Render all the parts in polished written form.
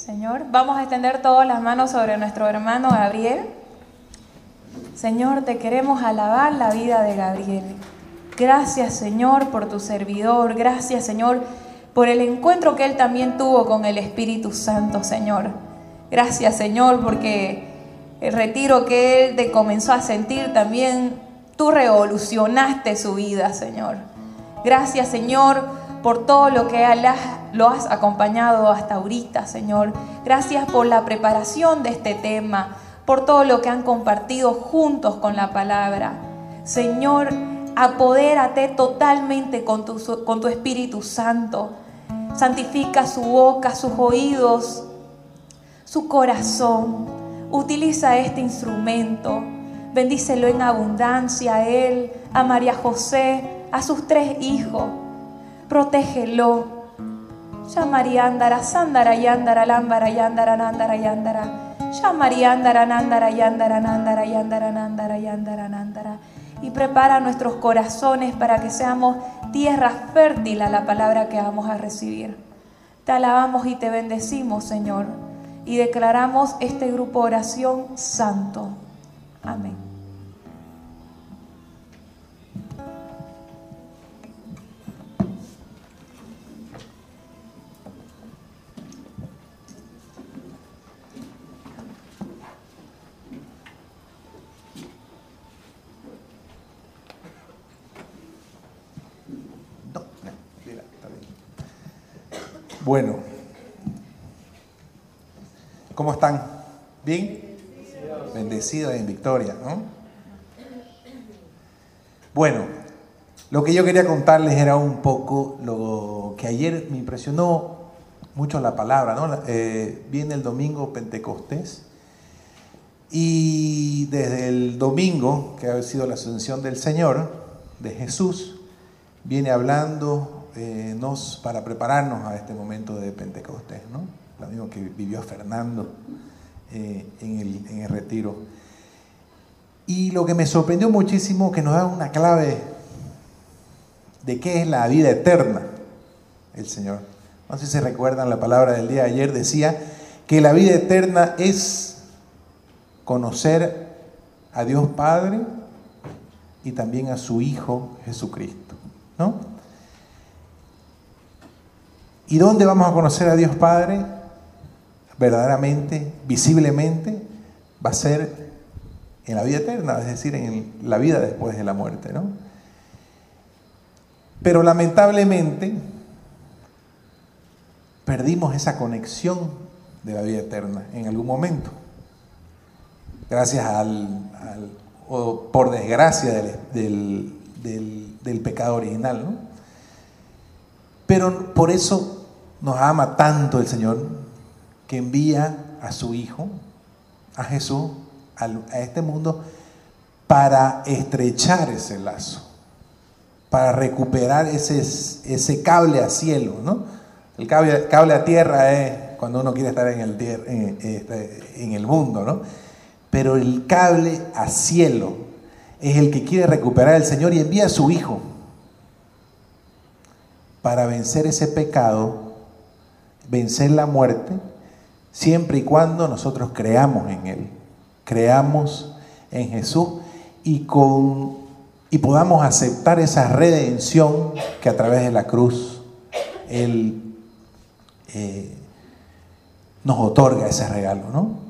Señor, vamos a extender todas las manos sobre nuestro hermano Gabriel. Señor, te queremos alabar la vida de Gabriel. Gracias, Señor, por tu servidor. Gracias, Señor, por el encuentro que él también tuvo con el Espíritu Santo, Señor. Gracias, Señor, porque el retiro que él te comenzó a sentir también, tú revolucionaste su vida, Señor. Gracias, Señor, por todo lo que lo has acompañado hasta ahorita, Señor. Gracias por la preparación de este tema, por todo lo que han compartido juntos con la palabra. Señor, apodérate totalmente con tu Espíritu Santo. Santifica su boca, sus oídos, su corazón. Utiliza este instrumento. Bendícelo en abundancia a él, a María José, a sus 3 hijos. Protégelo. Yamariandara, Sandara, Yandara, Lámbara, Yandara, Nándara, Yandara. Yamariandara, Nándara, Yandara, Nándara, Yandara, Nándara, Yandara, Nándara. Y prepara nuestros corazones para que seamos tierra fértil a la palabra que vamos a recibir. Te alabamos y te bendecimos, Señor. Y declaramos este grupo de oración santo. Amén. Bueno, ¿cómo están? ¿Bien? Bendecidos en victoria, ¿no? Bueno, lo que yo quería contarles era un poco lo que ayer me impresionó mucho la palabra, ¿no? Viene el domingo Pentecostés y desde el domingo, que ha sido la Asunción del Señor, de Jesús, viene hablando para prepararnos a este momento de Pentecostés, ¿no? Lo mismo que vivió Fernando en el retiro. Y lo que me sorprendió muchísimo, que nos da una clave de qué es la vida eterna, el Señor. No sé si se recuerdan la palabra del día de ayer, decía que la vida eterna es conocer a Dios Padre y también a su Hijo Jesucristo, ¿no? ¿Y dónde vamos a conocer a Dios Padre? Verdaderamente, visiblemente, va a ser en la vida eterna, es decir, en la vida después de la muerte, ¿no? Pero lamentablemente perdimos esa conexión de la vida eterna en algún momento, gracias o por desgracia del pecado original, ¿no? Pero por eso nos ama tanto el Señor, que envía a su Hijo, a Jesús, a este mundo, para estrechar ese lazo, para recuperar ese cable a cielo, ¿no? El cable a tierra es cuando uno quiere estar en el mundo, ¿no? Pero el cable a cielo es el que quiere recuperar el Señor y envía a su Hijo para vencer ese pecado, vencer la muerte, siempre y cuando nosotros creamos en Él, creamos en Jesús y podamos aceptar esa redención que a través de la cruz Él nos otorga ese regalo, ¿no?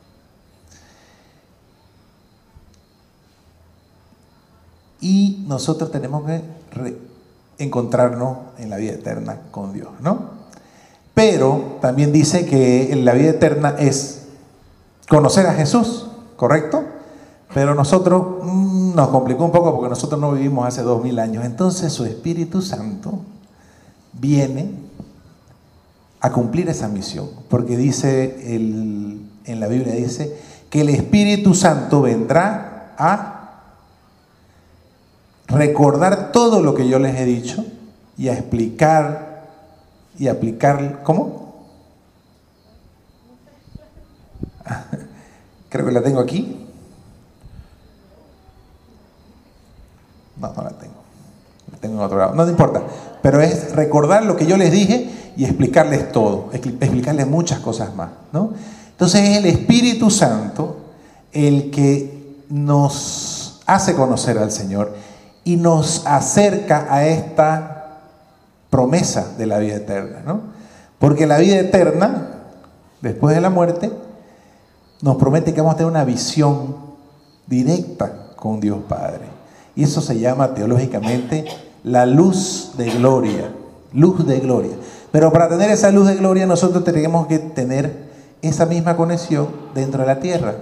Y nosotros tenemos que encontrarnos en la vida eterna con Dios, ¿no? Pero también dice que la vida eterna es conocer a Jesús, ¿correcto? Pero nosotros nos complicó un poco porque nosotros no vivimos hace 2000 años. Entonces su Espíritu Santo viene a cumplir esa misión, porque dice en la Biblia dice que el Espíritu Santo vendrá a recordar todo lo que yo les he dicho y a explicar y aplicar. ¿Cómo? Creo que la tengo aquí. No la tengo. La tengo en otro lado. No importa. Pero es recordar lo que yo les dije y explicarles todo, explicarles muchas cosas más, ¿no? Entonces es el Espíritu Santo el que nos hace conocer al Señor y nos acerca a esta promesa de la vida eterna, ¿no? Porque la vida eterna, después de la muerte, nos promete que vamos a tener una visión directa con Dios Padre. Y eso se llama teológicamente la luz de gloria. Luz de gloria. Pero para tener esa luz de gloria nosotros tenemos que tener esa misma conexión dentro de la tierra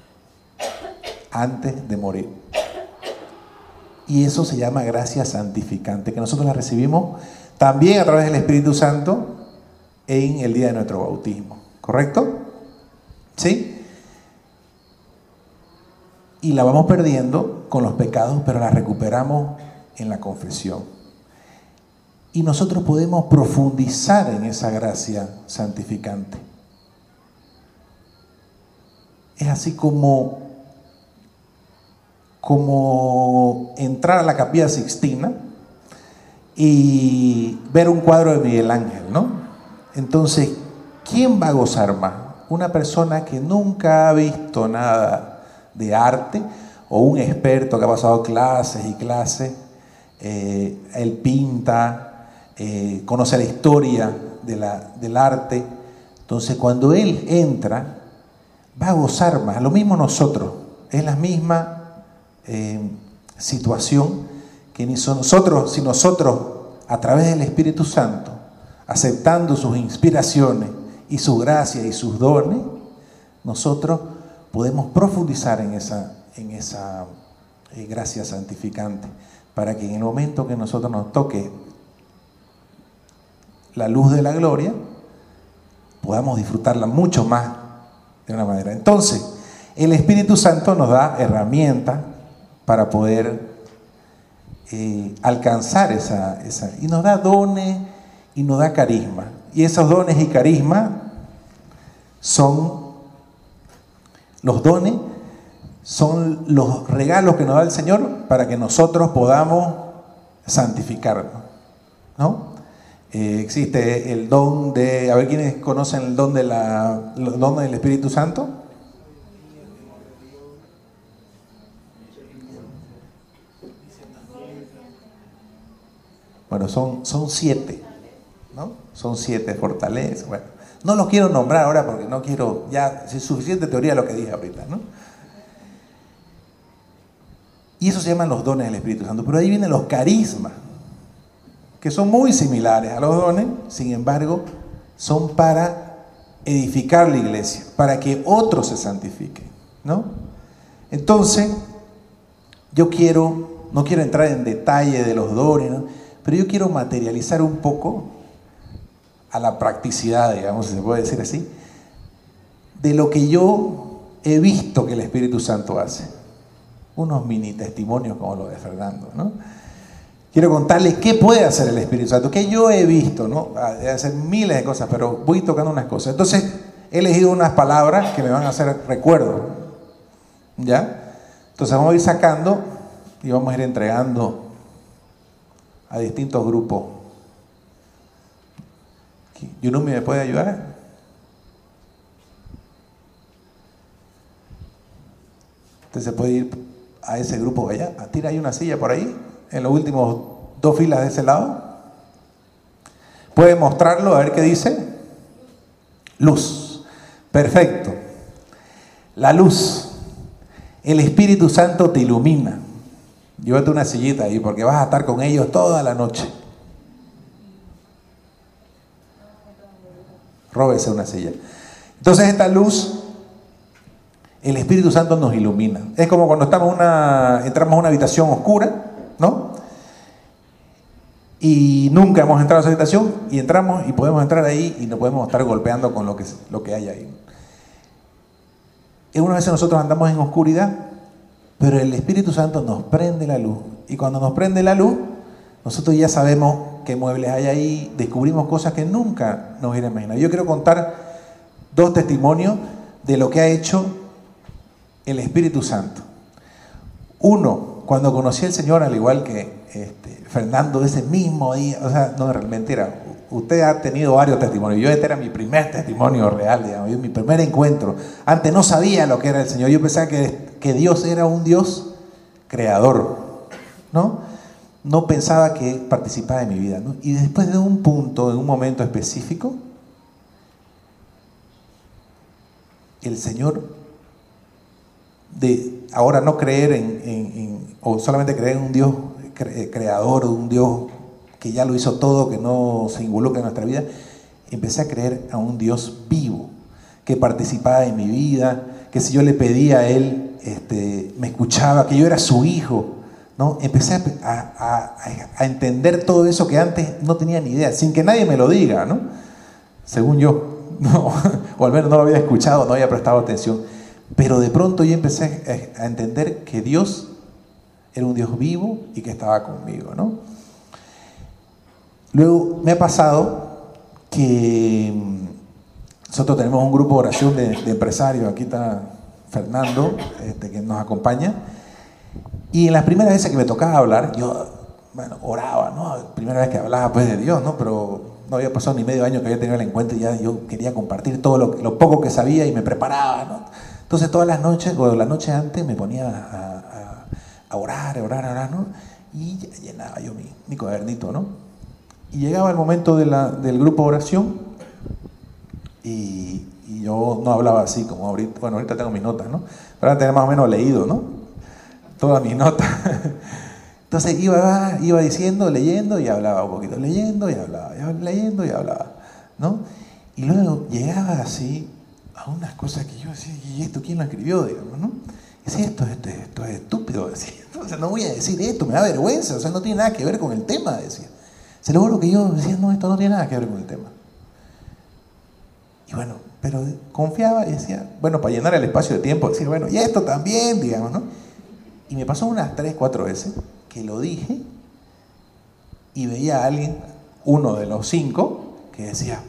antes de morir. Y eso se llama gracia santificante, que nosotros la recibimos también a través del Espíritu Santo en el día de nuestro bautismo. ¿Correcto? ¿Sí? Y la vamos perdiendo con los pecados, pero la recuperamos en la confesión. Y nosotros podemos profundizar en esa gracia santificante. Es así como entrar a la Capilla Sixtina y ver un cuadro de Miguel Ángel, ¿no? Entonces, ¿quién va a gozar más? Una persona que nunca ha visto nada de arte, o un experto que ha pasado clases y clases. Él pinta, conoce la historia del arte. Entonces, cuando él entra, va a gozar más. Lo mismo nosotros, es la misma situación que si nosotros a través del Espíritu Santo, aceptando sus inspiraciones y su gracia y sus dones, nosotros podemos profundizar en esa gracia santificante, para que en el momento que nosotros nos toque la luz de la gloria, podamos disfrutarla mucho más de una manera. Entonces, el Espíritu Santo nos da herramientas para poder alcanzar esa, y nos da dones y nos da carisma. Y esos dones y carisma son los dones, son los regalos que nos da el Señor para que nosotros podamos santificarnos, ¿no? Existe el don de, a ver, ¿quiénes conocen el don los dones del Espíritu Santo? Bueno, son 7, ¿no? Son 7, fortaleza. Bueno, no los quiero nombrar ahora porque no quiero, ya es suficiente teoría lo que dije ahorita, ¿no? Y eso se llaman los dones del Espíritu Santo. Pero ahí vienen los carismas, que son muy similares a los dones, sin embargo, son para edificar la iglesia, para que otros se santifiquen, ¿no? Entonces, no quiero entrar en detalle de los dones, ¿no? Pero yo quiero materializar un poco a la practicidad, digamos, si se puede decir así, de lo que yo he visto que el Espíritu Santo hace. Unos mini testimonios como los de Fernando, ¿no? Quiero contarles qué puede hacer el Espíritu Santo, que yo he visto, ¿no? Debe hacer miles de cosas, pero voy tocando unas cosas. Entonces, he elegido unas palabras que me van a hacer recuerdo, ¿ya? Entonces vamos a ir sacando y vamos a ir entregando a distintos grupos. ¿Yunumi me puede ayudar? Usted se puede ir a ese grupo allá. Tira ahí una silla por ahí, en los últimos 2 filas de ese lado. ¿Puede mostrarlo? A ver qué dice. Luz. Perfecto. La luz. El Espíritu Santo te ilumina. Llévate una sillita ahí porque vas a estar con ellos toda la noche. Róbese una silla. Entonces esta luz, el Espíritu Santo nos ilumina. Es como cuando entramos a una habitación oscura, ¿no? Y nunca hemos entrado a esa habitación y entramos y podemos entrar ahí y no podemos estar golpeando con lo que hay ahí. Y una vez nosotros andamos en oscuridad, pero el Espíritu Santo nos prende la luz. Y cuando nos prende la luz, nosotros ya sabemos qué muebles hay ahí, descubrimos cosas que nunca nos hubiera imaginado. Yo quiero contar 2 testimonios de lo que ha hecho el Espíritu Santo. Uno, cuando conocí al Señor, al igual que Fernando, ese mismo día, o sea, no, realmente usted ha tenido varios testimonios. Yo este era mi primer testimonio real, digamos, mi primer encuentro. Antes no sabía lo que era el Señor. Yo pensaba que Dios era un Dios creador, ¿no? No pensaba que participaba en mi vida, ¿no? Y después de un punto, en un momento específico, el Señor, de ahora no creer o solamente creer en un Dios creador, un Dios que ya lo hizo todo, que no se involucra en nuestra vida, empecé a creer a un Dios vivo, que participaba en mi vida, que si yo le pedía a Él, me escuchaba, que yo era su hijo, ¿no? Empecé a entender todo eso que antes no tenía ni idea, sin que nadie me lo diga, ¿no? Según yo, no, o al menos no lo había escuchado, no había prestado atención. Pero de pronto yo empecé a entender que Dios era un Dios vivo y que estaba conmigo, ¿no? Luego me ha pasado que nosotros tenemos un grupo de oración de empresarios. Aquí está Fernando, que nos acompaña. Y en las primeras veces que me tocaba hablar, yo, oraba, ¿no? Primera vez que hablaba, pues, de Dios, ¿no? Pero no había pasado ni medio año que había tenido el encuentro y ya yo quería compartir todo lo poco que sabía y me preparaba, ¿no? Entonces todas las noches, o la noche antes, me ponía a orar, ¿no? Y llenaba yo mi cuadernito, ¿no? Y llegaba el momento del grupo de oración y yo no hablaba así como ahorita. Bueno, ahorita tengo mis notas, ¿no? Pero ahora tengo más o menos leído, ¿no? Todas mis notas. Entonces iba diciendo, leyendo y hablaba un poquito, leyendo y hablaba, leyendo y hablaba, ¿no? Y luego llegaba así a unas cosas que yo decía, ¿y esto quién lo escribió? Digamos, ¿no? Y decía, esto es estúpido, decía. Entonces no voy a decir esto, me da vergüenza, o sea, no tiene nada que ver con el tema, decía. Se lo juro que yo decía, no, esto no tiene nada que ver con el tema. Y bueno, pero confiaba y decía, bueno, para llenar el espacio de tiempo, decir, bueno, y esto también, digamos, ¿no? Y me pasó unas 3, 4 veces que lo dije y veía a alguien, uno de los 5, que decía.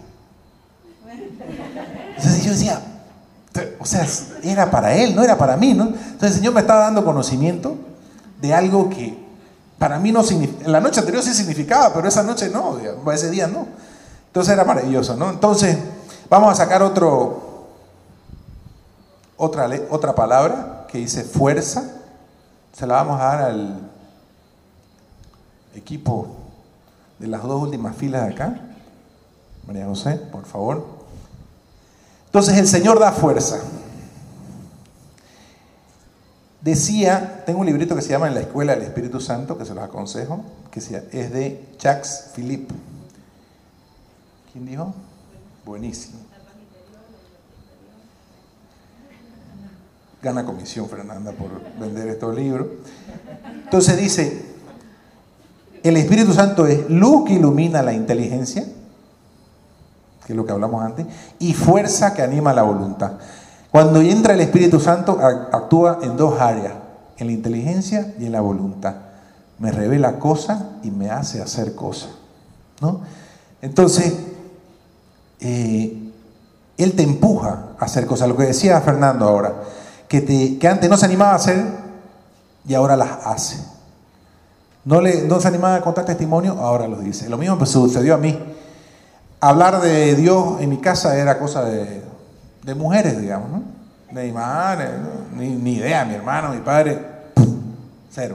Entonces yo decía, o sea, era para él, no era para mí, ¿no? Entonces el Señor me estaba dando conocimiento de algo que para mí no significaba. En la noche anterior sí significaba, pero esa noche no, digamos, ese día no. Entonces era maravilloso, ¿no? Entonces vamos a sacar otra palabra que dice fuerza. Se la vamos a dar al equipo de las 2 últimas filas de acá. María José, por favor. Entonces el Señor da fuerza. Decía, tengo un librito que se llama En la Escuela del Espíritu Santo, que se los aconsejo, que es de Jacques Philippe. ¿Quién dijo? Buenísimo. Gana comisión Fernanda por vender estos libros. Entonces dice, el Espíritu Santo es luz que ilumina la inteligencia, que es lo que hablamos antes, y fuerza que anima la voluntad. Cuando entra el Espíritu Santo, actúa en 2 áreas, en la inteligencia y en la voluntad. Me revela cosas y me hace hacer cosas, ¿no? Entonces, Él te empuja a hacer cosas. Lo que decía Fernando ahora, que antes no se animaba a hacer y ahora las hace. No se animaba a contar testimonio, ahora lo dice. Lo mismo pues sucedió a mí. Hablar de Dios en mi casa era cosa de mujeres, digamos, ¿no? De mi madre, ni idea, mi hermano, mi padre, cero.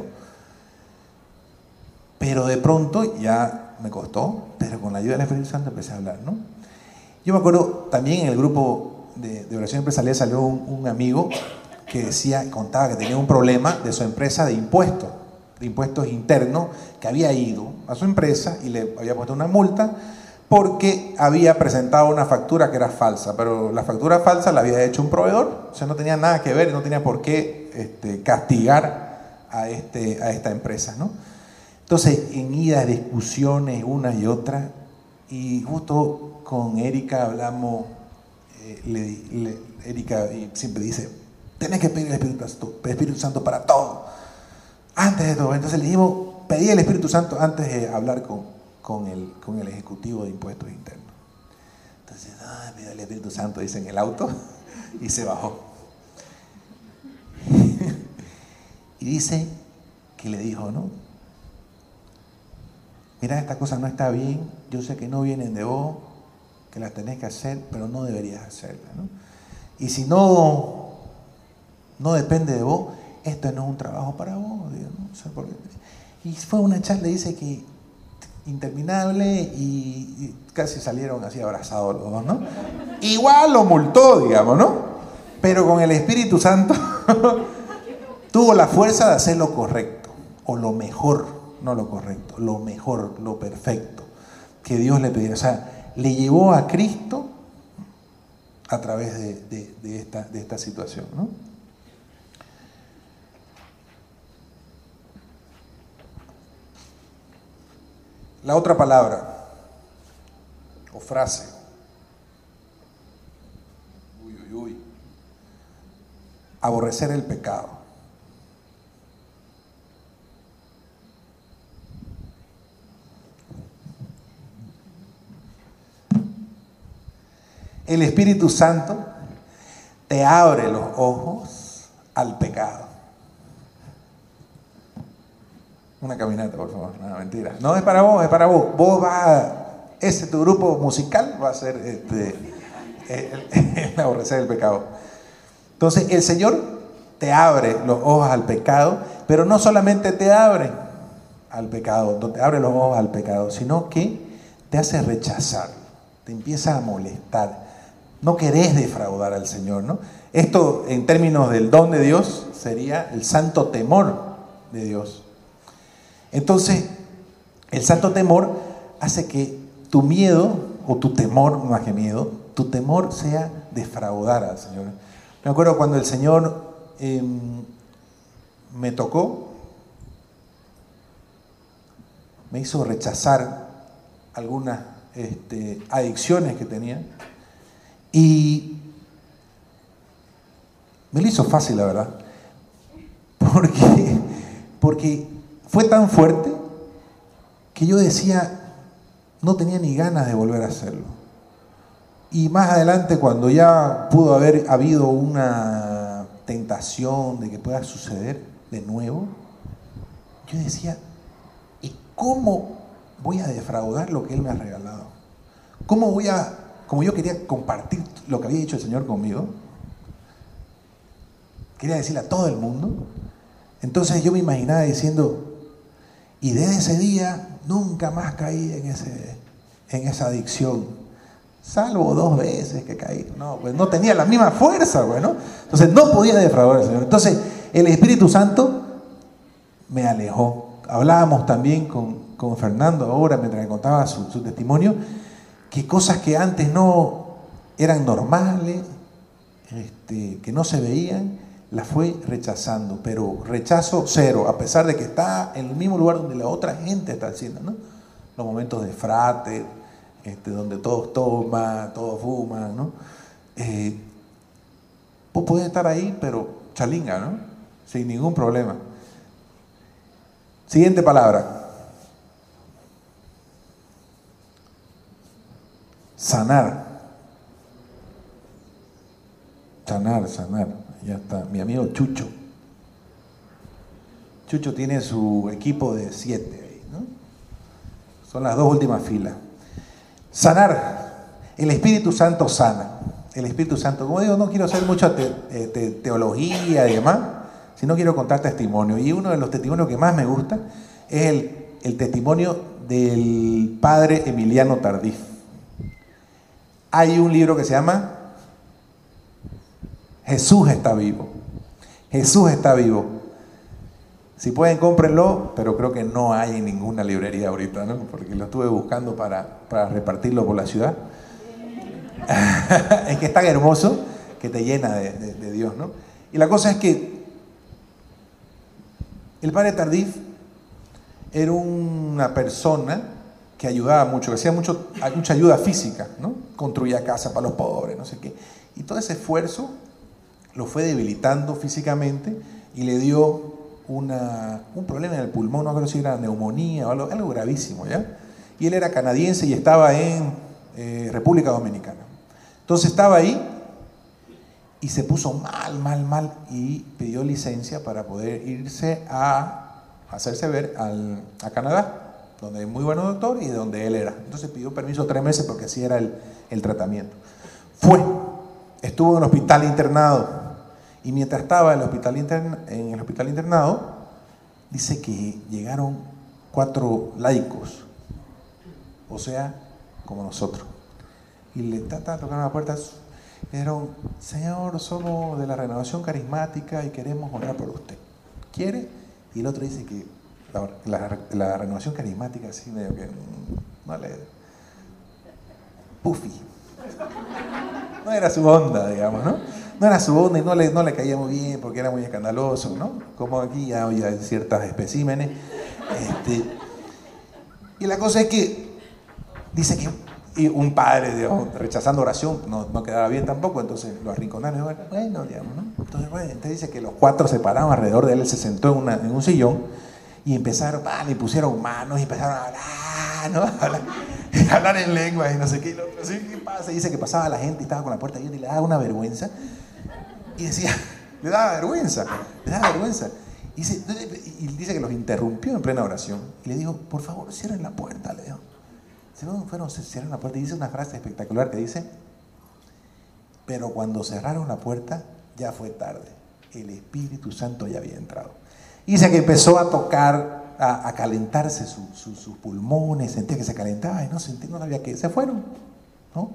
Pero de pronto ya me costó, pero con la ayuda del Espíritu Santo empecé a hablar, ¿no? Yo me acuerdo también en el grupo de oración empresarial salió un amigo que contaba que tenía un problema de su empresa de impuestos internos, que había ido a su empresa y le había puesto una multa porque había presentado una factura que era falsa, pero la factura falsa la había hecho un proveedor, o sea, no tenía nada que ver, no tenía por qué castigar a esta empresa, ¿no? Entonces, en idas, discusiones, una y otra, y justo con Erika hablamos, Erika siempre dice, tenés que pedir el Espíritu Santo para todo, antes de todo. Entonces le dijimos, pedí el Espíritu Santo antes de hablar con el ejecutivo de impuestos internos. Entonces, pidió el Espíritu Santo, dice, en el auto, y se bajó. Y dice que le dijo, ¿no? Mira, esta cosa no está bien, yo sé que no vienen de vos, que las tenés que hacer, pero no deberías hacerlas, ¿no? Y si no depende de vos, esto no es un trabajo para vos, digo, ¿no? O sea, y fue una charla, dice que interminable, y casi salieron así abrazados los dos, ¿no? Igual lo multó, digamos, ¿no? Pero con el Espíritu Santo tuvo la fuerza de hacer lo correcto, o lo mejor, no lo correcto, lo mejor, lo perfecto que Dios le pedía. O sea, le llevó a Cristo a través de esta situación, ¿no? La otra palabra o frase. Aborrecer el pecado. El Espíritu Santo te abre los ojos al pecado. Una caminata, por favor. No, mentira. No es para vos, es para vos. Vos vas, tu grupo musical va a ser el aborrecer el pecado. Entonces, el Señor te abre los ojos al pecado, pero no solamente te abre al pecado, no te abre los ojos al pecado, sino que te hace rechazar, te empieza a molestar. No querés defraudar al Señor, ¿no? Esto, en términos del don de Dios, sería el santo temor de Dios. Entonces, el santo temor hace que tu miedo, o tu temor, más que miedo, tu temor sea defraudar al Señor. Me acuerdo cuando el Señor me tocó, me hizo rechazar algunas adicciones que tenía, y me lo hizo fácil, la verdad, porque fue tan fuerte que yo decía, no tenía ni ganas de volver a hacerlo. Y más adelante, cuando ya pudo haber habido una tentación de que pueda suceder de nuevo, yo decía, ¿y cómo voy a defraudar lo que Él me ha regalado? ¿Cómo como yo quería compartir lo que había hecho el Señor conmigo, quería decirle a todo el mundo? Entonces yo me imaginaba diciendo, y desde ese día nunca más caí en esa adicción, salvo 2 veces que caí. No, pues no tenía la misma fuerza, bueno. Entonces no podía defraudar al Señor. Entonces el Espíritu Santo me alejó. Hablábamos también con Fernando ahora, mientras me contaba su testimonio, que cosas que antes no eran normales, que no se veían, las fue rechazando, pero rechazo cero, a pesar de que está en el mismo lugar donde la otra gente está haciendo, ¿no? Los momentos de frate, donde todos toman, todos fuman, ¿no? Vos podés estar ahí, pero chalinga, ¿no? Sin ningún problema. Siguiente palabra. Sanar. Sanar. Ya está. Mi amigo Chucho. Chucho tiene su equipo de 7 ahí, ¿no? Son las 2 últimas filas. Sanar. El Espíritu Santo sana. El Espíritu Santo, como digo, no quiero hacer mucha teología y demás, sino quiero contar testimonio. Y uno de los testimonios que más me gusta es el testimonio del padre Emiliano Tardif. Hay un libro que se llama Jesús está vivo. Jesús está vivo. Si pueden, cómprenlo, pero creo que no hay en ninguna librería ahorita, ¿no? Porque lo estuve buscando para repartirlo por la ciudad. Es que es tan hermoso que te llena de Dios, ¿no? Y la cosa es que el padre Tardif era una persona que ayudaba mucho, que hacía mucha ayuda física, ¿no? Construía casa para los pobres, no sé qué. Y todo ese esfuerzo lo fue debilitando físicamente y le dio un problema en el pulmón, no creo si era neumonía o algo gravísimo, ¿ya? Y él era canadiense y estaba en República Dominicana. Entonces estaba ahí y se puso mal y pidió licencia para poder irse a hacerse ver a Canadá. donde hay muy buenos doctores y donde él era. Entonces pidió permiso 3 meses porque así era el tratamiento. Estuvo en el hospital internado, y mientras estaba en el hospital internado, dice que llegaron 4 laicos, o sea, como nosotros, y le tocaron la puerta, y dijeron: Señor, somos de la Renovación Carismática y queremos orar por usted. ¿Quiere? Y el otro dice que la Renovación Carismática, así medio que no le... Puffy. No era su onda, digamos, ¿no? No era su onda y no le caía muy bien porque era muy escandaloso, ¿no? Como aquí ya hay ciertos especímenes. Y la cosa es que dice que un padre, digamos, rechazando oración, no quedaba bien tampoco, entonces lo arrinconaron. Bueno, digamos, ¿no? Entonces dice que los 4 se pararon alrededor de él, se sentó en un sillón y empezaron, le pusieron manos y empezaron a hablar, ¿no? Hablar en lengua y no sé qué. ¿Qué pasa? Dice que pasaba la gente y estaba con la puerta abierta y le daba una vergüenza. Y decía, le daba vergüenza. Y dice que los interrumpió en plena oración y le dijo: por favor, cierren la puerta, le dijo. Se cierran la puerta, y dice una frase espectacular que dice: pero cuando cerraron la puerta ya fue tarde, el Espíritu Santo ya había entrado. Y dice que empezó a tocar, a calentarse sus pulmones, sentía que se calentaba y no sabía qué, se fueron, ¿no?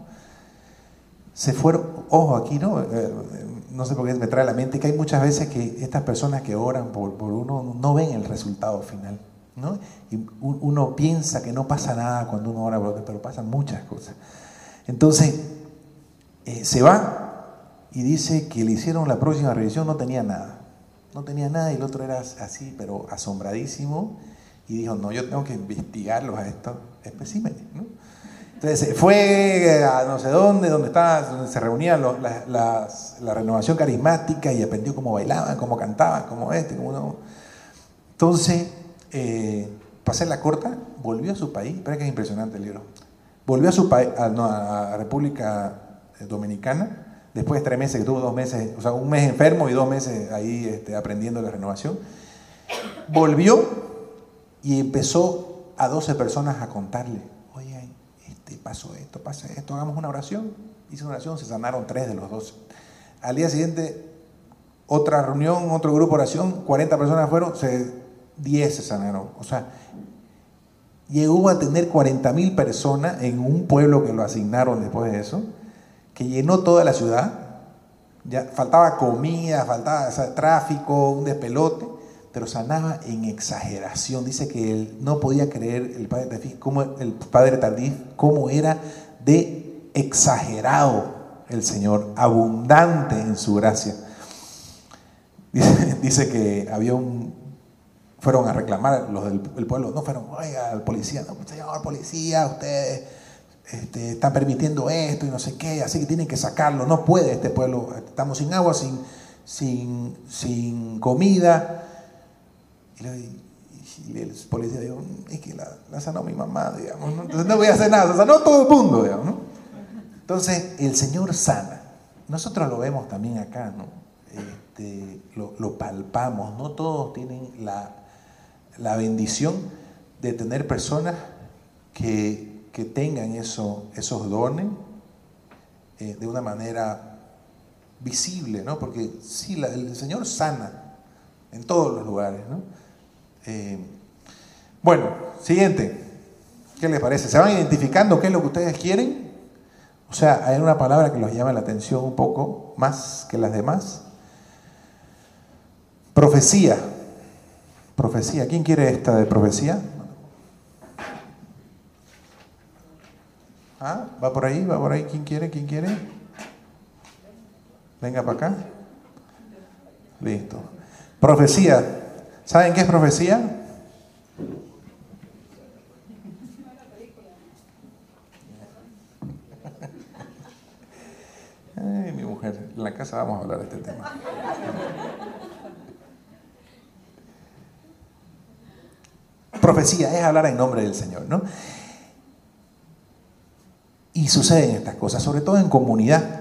Se fueron. Ojo, aquí no sé por qué me trae a la mente que hay muchas veces que estas personas que oran por uno no ven el resultado final, ¿no? Y uno piensa que no pasa nada cuando uno ora por otro, pero pasan muchas cosas. Entonces se va y dice que le hicieron la próxima revisión, no tenía nada, y el otro era así, pero asombradísimo, y dijo: no, yo tengo que investigarlos a estos especímenes, ¿no? Entonces fue a no sé donde se reunían la Renovación Carismática, y aprendió cómo bailaban, cómo cantaban, cómo no. Entonces, para hacer la corta, volvió a su país. Espera que es impresionante el libro. Volvió a su país, a República Dominicana, después de 3 meses, que tuvo 2 meses, o sea, 1 mes enfermo y 2 meses ahí aprendiendo la renovación. Volvió y empezó a 12 personas a contarle: oye, pasó esto, pasa esto, hagamos una oración. Hizo una oración, se sanaron 3 de los 12. Al día siguiente, otra reunión, otro grupo de oración, 40 personas fueron, 10 se sanaron. O sea, llegó a tener 40,000 personas en un pueblo que lo asignaron después de eso, que llenó toda la ciudad. Ya faltaba comida, faltaba tráfico, un despelote, pero sanaba en exageración. Dice que él no podía creer, el padre Tardif, cómo era de exagerado el Señor, abundante en su gracia. Dice que fueron a reclamar los del pueblo, no fueron: oiga, al policía, no, señor policía, ustedes están permitiendo esto y no sé qué, así que tienen que sacarlo, no puede este pueblo, estamos sin agua, sin comida. Y el policía dijo: es que la sanó mi mamá, digamos, ¿no? Entonces no voy a hacer nada, sanó todo el mundo, digamos, ¿no? Entonces el Señor sana. Nosotros lo vemos también acá, ¿no? Lo palpamos. No todos tienen la bendición de tener personas que tengan esos dones de una manera visible, ¿no? Porque sí, el Señor sana en todos los lugares, ¿no? Bueno, siguiente. ¿Qué les parece? ¿Se van identificando qué es lo que ustedes quieren? O sea, hay una palabra que los llama la atención un poco más que las demás. Profecía. Profecía. ¿Quién quiere esta de profecía? ¿Ah? ¿Va por ahí? ¿Quién quiere? Venga para acá. Listo. Profecía. ¿Saben qué es profecía? Ay, mi mujer, en la casa vamos a hablar de este tema. Profecía es hablar en nombre del Señor, ¿no? Y suceden estas cosas, sobre todo en comunidad.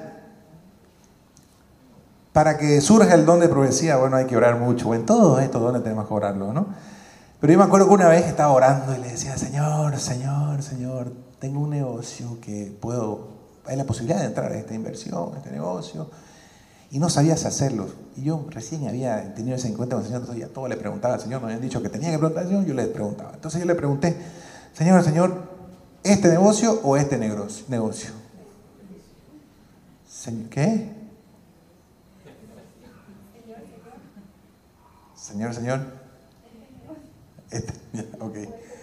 Para que surja el don de profecía, bueno, hay que orar mucho. En todos estos dones tenemos que orarlo, ¿no? Pero yo me acuerdo que una vez estaba orando y le decía, Señor, Señor, Señor, tengo un negocio que hay la posibilidad de entrar a esta inversión, a este negocio, y no sabías hacerlo. Y yo recién había tenido ese encuentro con el Señor, entonces ya todo le preguntaba al Señor, me habían dicho que tenía que preguntar al Señor, yo le preguntaba. Entonces yo le pregunté, Señor, ¿este negocio o este negocio? ¿Qué? Señor. Ok.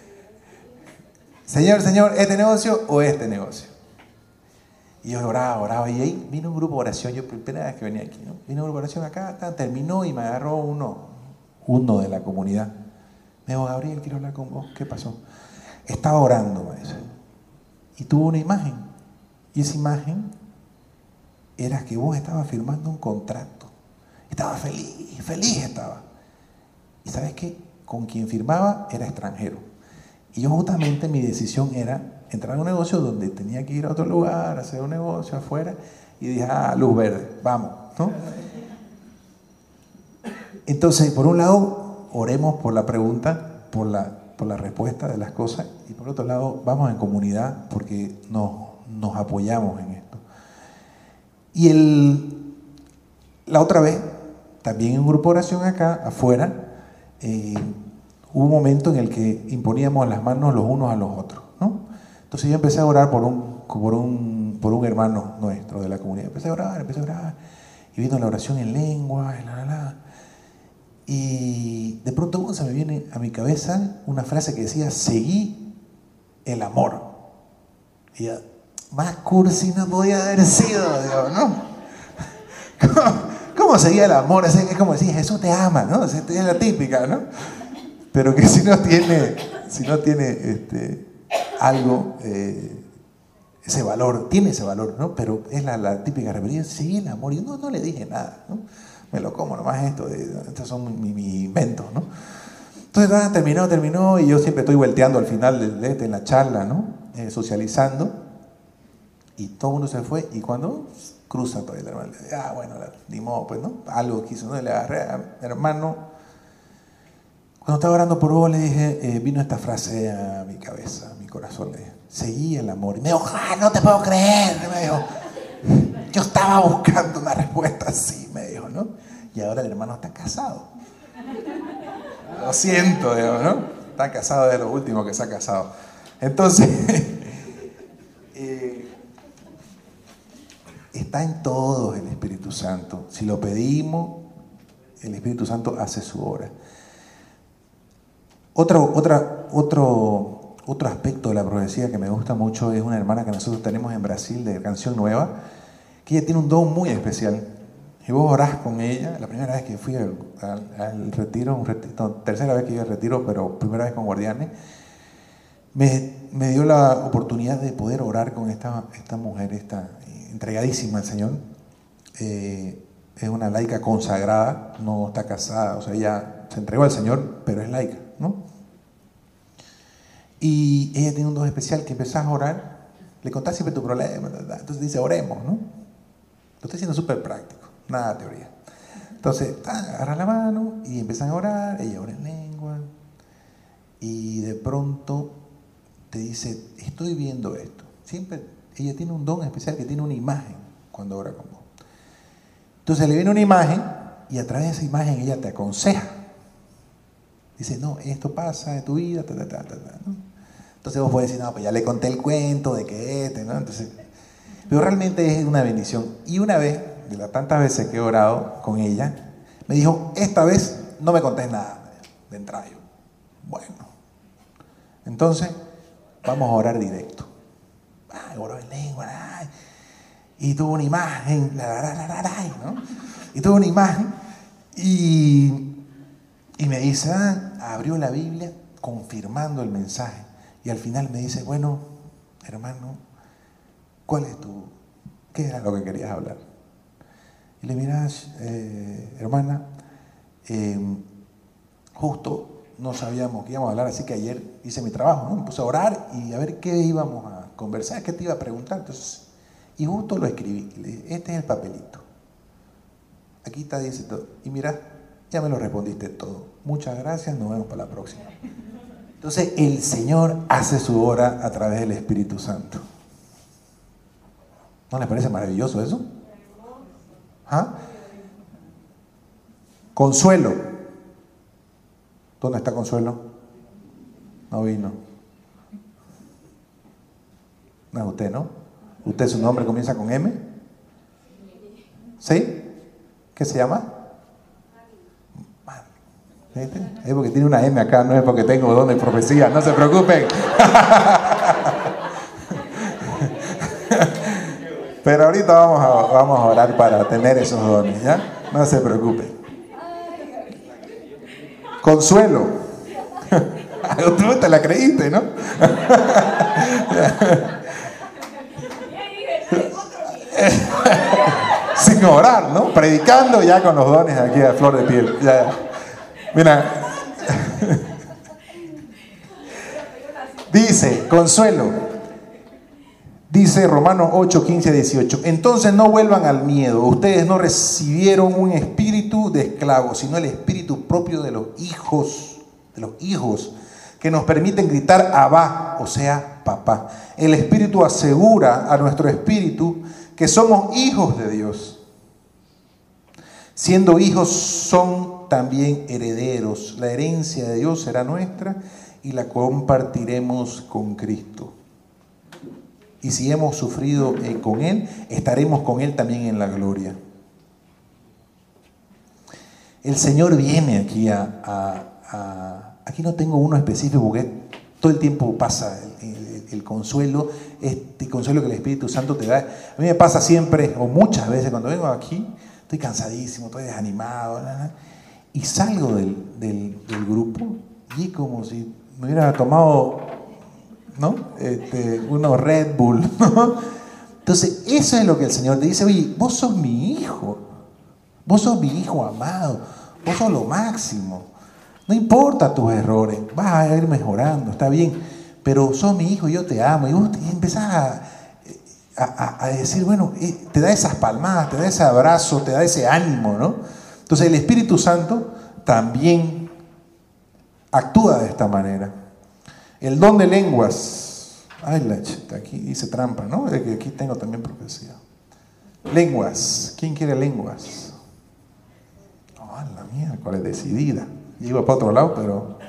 Señor, ¿este negocio o este negocio? Y yo oraba, y ahí vino un grupo de oración, yo primera vez que venía aquí, ¿no? Vino un grupo de oración acá, terminó y me agarró uno de la comunidad. Me dijo, Gabriel, quiero hablar con vos. ¿Qué pasó? Estaba orando, maestro, y tuvo una imagen, y esa imagen era que vos estabas firmando un contrato. Estaba feliz estaba. ¿Y sabes qué? Con quien firmaba era extranjero. Y yo justamente mi decisión era entrar a un negocio donde tenía que ir a otro lugar, hacer un negocio afuera, y dije, luz verde, vamos, ¿no? Entonces, por un lado, oremos por la pregunta, por la respuesta de las cosas, y por otro lado, vamos en comunidad porque nos apoyamos en esto. Y la otra vez, también en un grupo de oración acá, afuera, hubo un momento en el que imponíamos las manos los unos a los otros, ¿no? Entonces yo empecé a orar por un hermano nuestro de la comunidad. Empecé a orar, y vino la oración en lengua, y de pronto se me viene a mi cabeza una frase que decía, seguí el amor. Y ya, más cursi no podía haber sido, digo, ¿no? ¿Cómo seguía el amor? Es como decir, Jesús te ama, ¿no? Es la típica, ¿no? Pero que si no tiene algo, ese valor, tiene ese valor, ¿no? Pero es la típica reverencia, seguí el amor. Y yo no le dije nada, ¿no? Me lo como nomás estos son mis inventos, ¿no? Entonces terminó, y yo siempre estoy volteando al final en la charla, ¿no? Socializando, y todo el mundo se fue, y cuando cruza todavía el hermano, le dice, bueno, ni modo, pues, ¿no? Algo quiso, ¿no? Le agarré a hermano. Cuando estaba orando por vos, le dije, vino esta frase a mi cabeza, a mi corazón, le dije, seguí el amor. Y me dijo, no te puedo creer, me dijo. Yo estaba buscando una respuesta así, me dijo, ¿no? Y ahora el hermano está casado. Lo siento, digo, ¿no? Está casado, de lo último que se ha casado. Entonces, está en todos el Espíritu Santo. Si lo pedimos, el Espíritu Santo hace su obra. Otro aspecto de la profecía que me gusta mucho es una hermana que nosotros tenemos en Brasil de Canción Nueva, que ella tiene un don muy especial. Y vos orás con ella. La primera vez que fui al retiro, tercera vez que iba al retiro, pero primera vez con Guardianes, me dio la oportunidad de poder orar con esta mujer, entregadísima al Señor. Es una laica consagrada, no está casada, o sea, ella se entregó al Señor, pero es laica, ¿no? Y ella tiene un don especial que empezás a orar, le contás siempre tu problema, entonces dice, oremos, ¿no? Lo estoy haciendo súper práctico, nada de teoría. Entonces, agarra la mano y empiezan a orar, ella ora en lengua, y de pronto te dice, estoy viendo esto. Siempre ella tiene un don especial que tiene una imagen cuando ora con vos. Entonces le viene una imagen y a través de esa imagen ella te aconseja. Dice, no, esto pasa en tu vida, ¿no? Entonces vos podés decir, no, pues ya le conté el cuento de que ¿no? Entonces, pero realmente es una bendición. Y una vez, de las tantas veces que he orado con ella, me dijo, esta vez no me contés nada de entrada. Yo, bueno, entonces vamos a orar directo. Oró en lengua, y tuvo una imagen, ¿no? Y tuvo una imagen, y me dice, abrió la Biblia confirmando el mensaje, y al final me dice, bueno, hermano, ¿qué era lo que querías hablar? Y le mirás, hermana, justo no sabíamos que íbamos a hablar, así que ayer hice mi trabajo, ¿no? Me puse a orar y a ver qué íbamos a conversar, qué te iba a preguntar. Entonces, y justo lo escribí, y le dije, este es el papelito. Aquí está, dice todo. Y mira, Ya me lo respondiste todo. Muchas gracias, nos vemos para la próxima. Entonces el Señor hace su obra a través del Espíritu Santo. ¿No les parece maravilloso eso? ¿Ah? Consuelo. ¿Dónde está Consuelo? No vino. No es usted, ¿no? ¿Usted su nombre comienza con M? ¿Sí? ¿Qué se llama? Es porque tiene una M acá, no es porque tengo don de profecía, no se preocupen. Pero ahorita vamos a orar para tener esos dones, ¿ya? No se preocupen. Consuelo. Tú te la creíste, ¿no? Sin orar, ¿no? Predicando ya con los dones aquí a flor de piel. Ya. Mira. Dice, Consuelo. Dice Romanos 8, 15 a 18. Entonces no vuelvan al miedo. Ustedes no recibieron un espíritu de esclavo, sino el espíritu propio de los hijos, que nos permiten gritar Abba, o sea, papá. El espíritu asegura a nuestro espíritu que somos hijos de Dios. Siendo hijos son también herederos. La herencia de Dios será nuestra y la compartiremos con Cristo. Y si hemos sufrido con Él, estaremos con Él también en la gloria. El Señor viene aquí aquí no tengo uno específico porque todo el tiempo pasa el consuelo, este consuelo que el Espíritu Santo te da. A mí me pasa siempre, o muchas veces, cuando vengo aquí, estoy cansadísimo, estoy desanimado, y salgo del grupo y es como si me hubiera tomado, ¿no? Unos Red Bull, ¿no? Entonces, eso es lo que el Señor te dice: oye, vos sos mi hijo amado, vos sos lo máximo. No importa tus errores, vas a ir mejorando, está bien, pero sos mi hijo, yo te amo. Y vos empezás a decir, bueno, te da esas palmadas, te da ese abrazo, te da ese ánimo, ¿no? Entonces el Espíritu Santo también actúa de esta manera. El don de lenguas. Aquí dice trampa, ¿no? Aquí tengo también profecía. Lenguas. ¿Quién quiere lenguas? La mía, ¿cuál es decidida? Iba para otro lado, pero...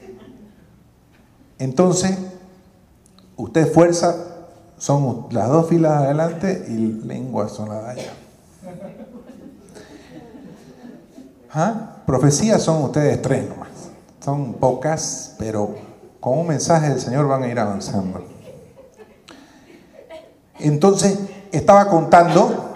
Entonces, usted fuerza, son las dos filas adelante y lenguas son las de allá. Profecías son ustedes tres nomás. Son pocas, pero con un mensaje del Señor van a ir avanzando. Entonces, estaba contando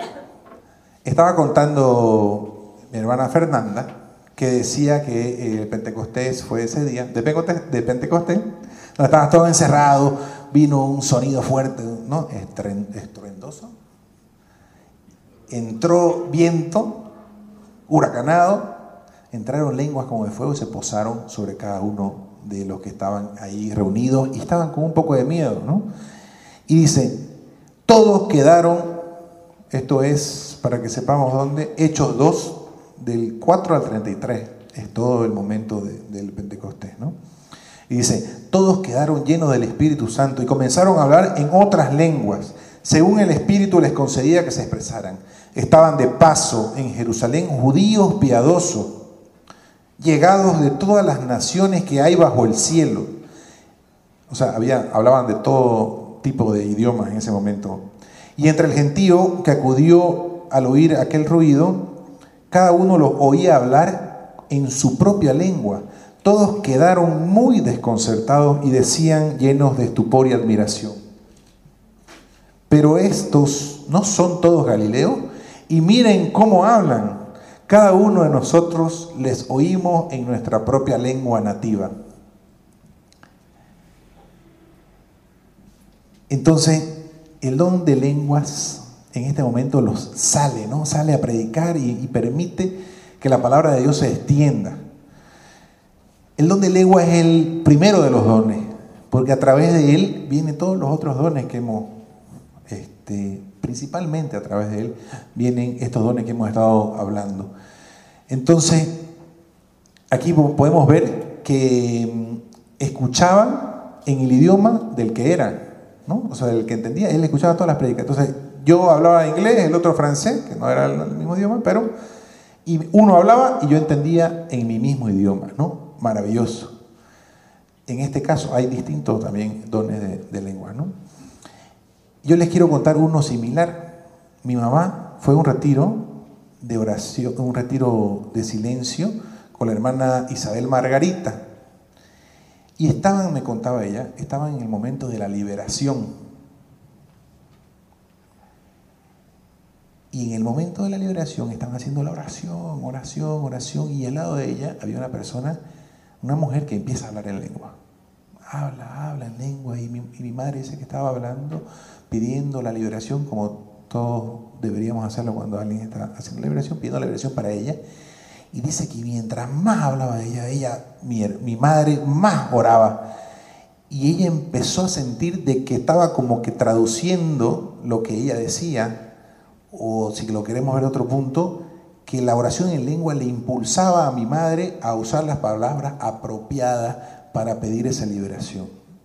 mi hermana Fernanda, que decía que el Pentecostés fue ese día, de Pentecostés, donde estabas todo encerrado, vino un sonido fuerte, ¿no? Estruendoso. Entró viento, huracanado, entraron lenguas como de fuego y se posaron sobre cada uno de los que estaban ahí reunidos y estaban con un poco de miedo, ¿no? Y dice, todos quedaron, esto es para que sepamos dónde, Hechos 2, del 4 al 33, es todo el momento del Pentecostés, ¿no? Y dice, todos quedaron llenos del Espíritu Santo y comenzaron a hablar en otras lenguas, según el Espíritu les concedía que se expresaran. Estaban de paso en Jerusalén judíos piadosos, llegados de todas las naciones que hay bajo el cielo. O sea, hablaban de todo tipo de idiomas en ese momento. Y entre el gentío que acudió al oír aquel ruido, cada uno los oía hablar en su propia lengua. Todos quedaron muy desconcertados y decían llenos de estupor y admiración: ¿pero estos no son todos galileos? Y miren cómo hablan. Cada uno de nosotros les oímos en nuestra propia lengua nativa. Entonces, el don de lenguas en este momento los sale, ¿no? Sale a predicar y permite que la palabra de Dios se extienda. El don de lengua es el primero de los dones, porque a través de él vienen todos los otros dones que hemos, principalmente a través de él, vienen estos dones que hemos estado hablando. Entonces, aquí podemos ver que escuchaban en el idioma del que era, ¿no? O sea, del que entendía, él escuchaba todas las prédicas. Entonces, yo hablaba inglés, el otro francés, que no era el mismo idioma, pero y uno hablaba y yo entendía en mi mismo idioma, ¿no? Maravilloso. En este caso hay distintos también dones de lengua, ¿no? Yo les quiero contar uno similar. Mi mamá fue a un retiro de oración, un retiro de silencio con la hermana Isabel Margarita. Y estaban, me contaba ella, estaban en el momento de la liberación. Y en el momento de la liberación estaban haciendo la oración, oración, oración, y al lado de ella había una persona, una mujer que empieza a hablar en lengua. Habla en lengua, y mi madre dice que estaba hablando, pidiendo la liberación, como todos deberíamos hacerlo cuando alguien está haciendo la liberación, pidiendo la liberación para ella. Y dice que mientras más hablaba ella, mi madre más oraba. Y ella empezó a sentir de que estaba como que traduciendo lo que ella decía, o si lo queremos ver de otro punto, que la oración en lengua le impulsaba a mi madre a usar las palabras apropiadas para pedir esa liberación.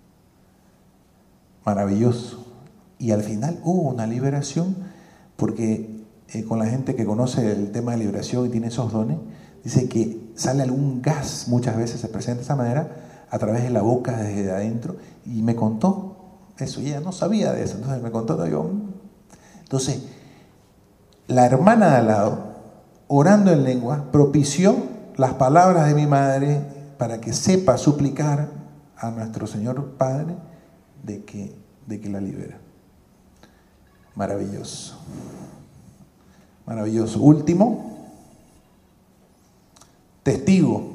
Maravilloso. Y al final hubo una liberación, porque con la gente que conoce el tema de liberación y tiene esos dones, dice que sale algún gas, muchas veces se presenta de esa manera, a través de la boca desde adentro, y me contó eso, y ella no sabía de eso, entonces me contó, yo. Entonces, la hermana de al lado, orando en lengua, propició las palabras de mi madre para que sepa suplicar a nuestro Señor Padre de que la libera. Maravilloso. Maravilloso. Último, testigo.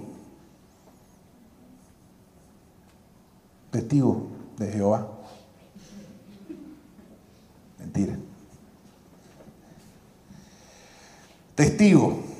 Testigo de Jehová. Mentira. Testigo.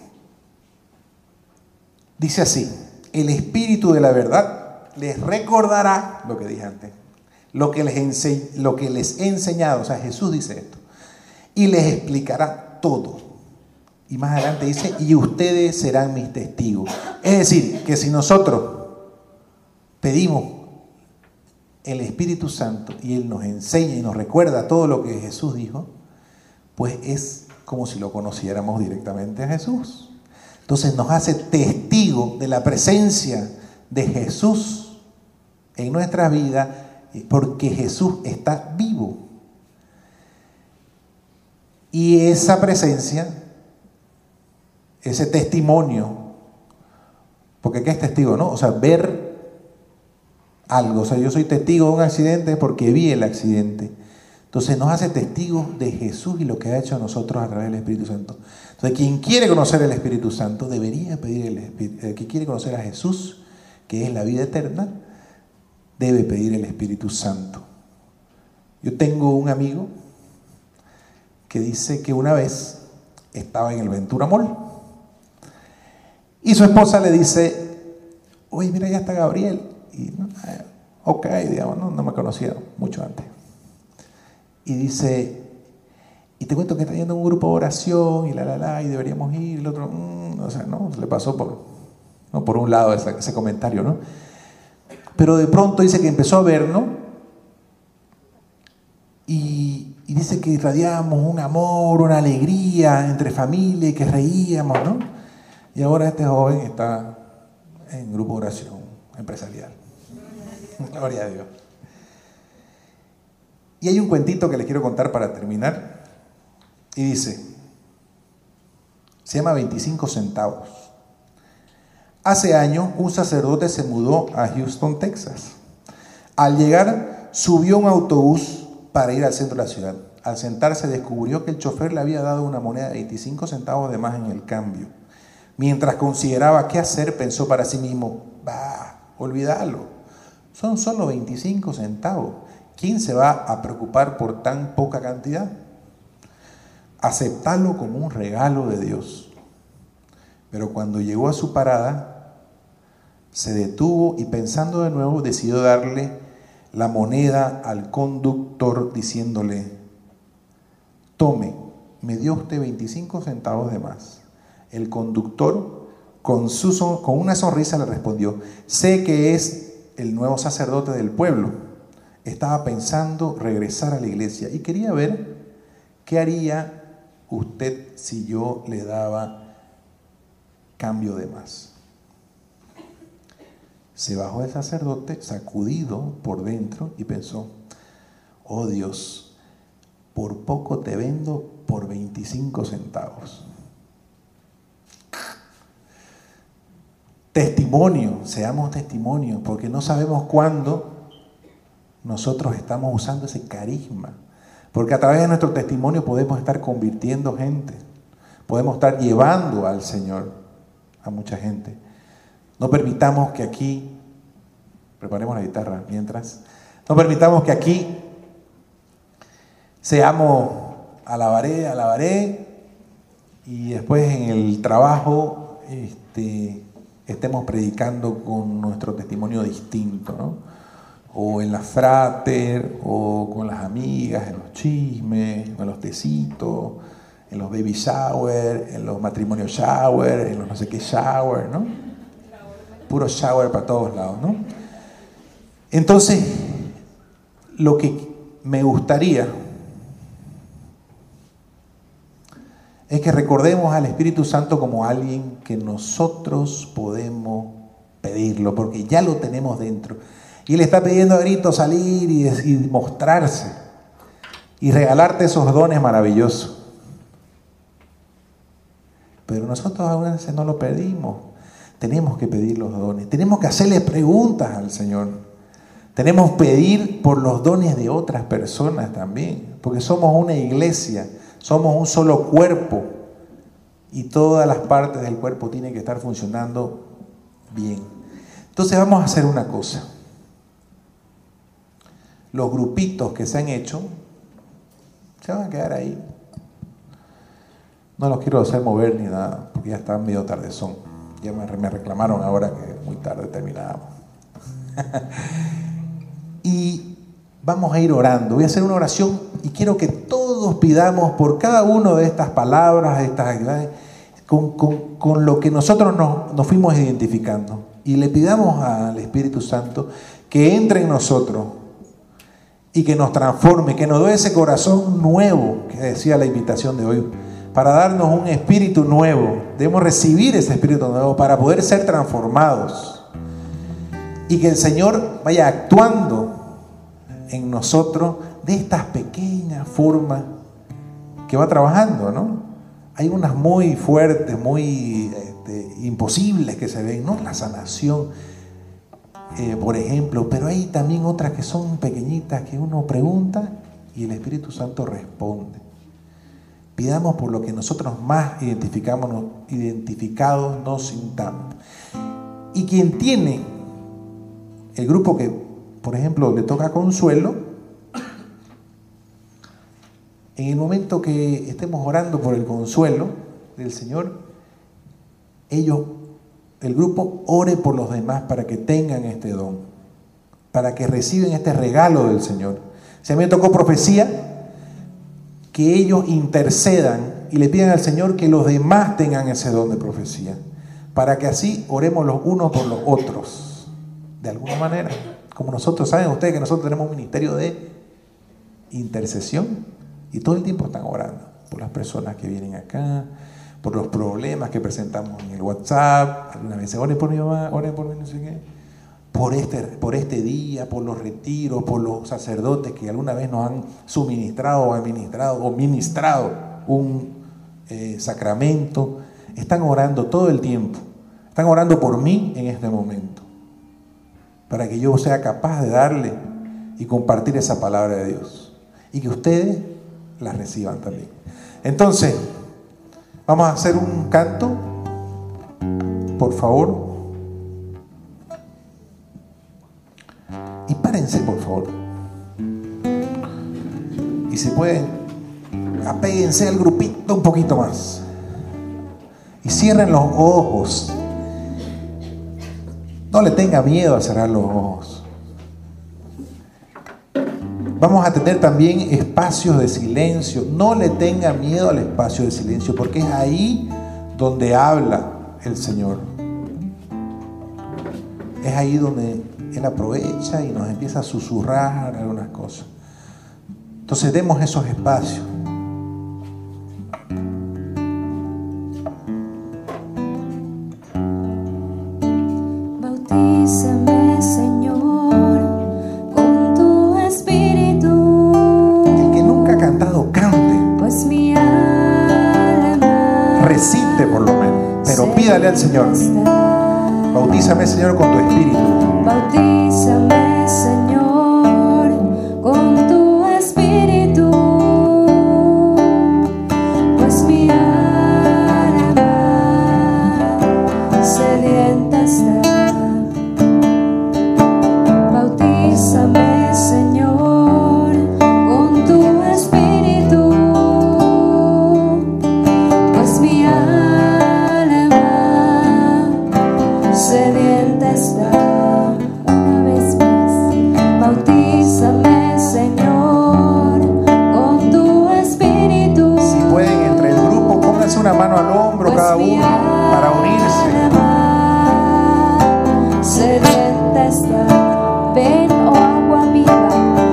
Dice así: el Espíritu de la verdad les recordará lo que dije antes, lo que les he enseñado. O sea, Jesús dice esto. Y les explicará todo. Y más adelante dice: y ustedes serán mis testigos. Es decir, que si nosotros pedimos el Espíritu Santo y Él nos enseña y nos recuerda todo lo que Jesús dijo, pues es como si lo conociéramos directamente a Jesús. Entonces nos hace testigo de la presencia de Jesús en nuestra vida, porque Jesús está vivo. Y esa presencia, ese testimonio, porque ¿qué es testigo, no? O sea, ver algo. O sea, yo soy testigo de un accidente porque vi el accidente. Entonces nos hace testigos de Jesús y lo que ha hecho a nosotros a través del Espíritu Santo. Entonces, quien quiere conocer el Espíritu Santo debería pedir el que quiere conocer a Jesús, que es la vida eterna, debe pedir el Espíritu Santo. Yo tengo un amigo que dice que una vez estaba en el Ventura Mall y su esposa le dice: oye, mira, ya está Gabriel. Y ok, digamos, no me conocía mucho antes. Y dice: y te cuento que está yendo un grupo de oración y y deberíamos ir. El otro, o sea, no, le pasó por un lado ese comentario, ¿no? Pero de pronto dice que empezó a ver, ¿no? Y dice que irradiamos un amor, una alegría entre familia y que reíamos, ¿no? Y ahora este joven está en grupo de oración empresarial. Gloria a Dios. Y hay un cuentito que les quiero contar para terminar. Y dice, se llama 25 centavos. Hace años un sacerdote se mudó a Houston, Texas. Al llegar, subió un autobús para ir al centro de la ciudad. Al sentarse descubrió que el chofer le había dado una moneda de 25 centavos de más en el cambio. Mientras consideraba qué hacer, pensó para sí mismo: olvídalo, son solo 25 centavos. ¿Quién se va a preocupar por tan poca cantidad? Aceptarlo como un regalo de Dios. Pero cuando llegó a su parada, se detuvo y, pensando de nuevo, decidió darle la moneda al conductor diciéndole: tome, me dio usted 25 centavos de más. El conductor con una sonrisa le respondió: sé que es el nuevo sacerdote del pueblo. Estaba pensando regresar a la iglesia y quería ver qué haría usted si yo le daba cambio de más. Se bajó el sacerdote sacudido por dentro y pensó: oh Dios, por poco te vendo por 25 centavos. Testimonio, seamos testimonio, porque no sabemos cuándo nosotros estamos usando ese carisma. Porque a través de nuestro testimonio podemos estar convirtiendo gente, podemos estar llevando al Señor a mucha gente. No permitamos que aquí, preparemos la guitarra mientras, no permitamos que aquí seamos alabaré, y después en el trabajo estemos predicando con nuestro testimonio distinto, ¿no? O en la frater, o con las amigas, en los chismes, en los tecitos, en los baby shower, en los matrimonios shower, en los no sé qué shower, ¿no? Puro shower para todos lados, ¿no? Entonces, lo que me gustaría es que recordemos al Espíritu Santo como alguien que nosotros podemos pedirlo, porque ya lo tenemos dentro. Y Él está pidiendo a gritos salir y mostrarse y regalarte esos dones maravillosos. Pero nosotros a veces no lo pedimos. Tenemos que pedir los dones. Tenemos que hacerle preguntas al Señor. Tenemos que pedir por los dones de otras personas también. Porque somos una iglesia. Somos un solo cuerpo. Y todas las partes del cuerpo tienen que estar funcionando bien. Entonces vamos a hacer una cosa. Los grupitos que se han hecho se van a quedar ahí. No los quiero hacer mover ni nada, porque ya están medio tardezón. Ya me reclamaron ahora que muy tarde terminábamos. Y vamos a ir orando. Voy a hacer una oración y quiero que todos pidamos por cada una de estas palabras, de estas actividades, con lo que nosotros nos fuimos identificando. Y le pidamos al Espíritu Santo que entre en nosotros y que nos transforme, que nos dé ese corazón nuevo que decía la invitación de hoy, para darnos un espíritu nuevo. Debemos recibir ese espíritu nuevo para poder ser transformados y que el Señor vaya actuando en nosotros de estas pequeñas formas que va trabajando, ¿no? Hay unas muy fuertes, muy imposibles que se ven, ¿no? La sanación, por ejemplo, pero hay también otras que son pequeñitas que uno pregunta y el Espíritu Santo responde. Pidamos por lo que nosotros más identificados nos sintamos. Y quien tiene el grupo que, por ejemplo, le toca consuelo, en el momento que estemos orando por el consuelo del Señor, el grupo ore por los demás para que tengan este don, para que reciban este regalo del Señor. Si a mí me tocó profecía, que ellos intercedan y le pidan al Señor que los demás tengan ese don de profecía, para que así oremos los unos por los otros, de alguna manera. Como nosotros, saben ustedes que nosotros tenemos un ministerio de intercesión y todo el tiempo están orando por las personas que vienen acá, por los problemas que presentamos en el WhatsApp. Algunas veces, oren por mi mamá, oren por mí, no sé qué. Por este día, por los retiros, por los sacerdotes que alguna vez nos han suministrado o administrado o ministrado un sacramento. Están orando todo el tiempo. Están orando por mí en este momento, para que yo sea capaz de darle y compartir esa palabra de Dios y que ustedes la reciban también. Entonces, vamos a hacer un canto, por favor. Y párense, por favor. Y si pueden, apéguense al grupito un poquito más. Y cierren los ojos. No le tenga miedo a cerrar los ojos. Vamos a tener también espacios de silencio. No le tenga miedo al espacio de silencio, porque es ahí donde habla el Señor. es ahí donde Él aprovecha y nos empieza a susurrar algunas cosas. Entonces demos esos espacios. Bautízame, Señor, con tu Espíritu. El que nunca ha cantado, cante. Pues mi alma Recite por lo menos, pero pídale al Señor. Bautízame, Señor, con tu Espíritu. Bautízame, Señor, con tu Espíritu, pues mi alma sedienta está. Bautízame, Señor, con tu Espíritu, pues mi alma sedienta está. Una vez más, bautízame, Señor, con tu Espíritu. Si pueden, entre el grupo, pónganse una mano al hombro cada uno para unirse. Sedienta está. Ven, oh agua viva.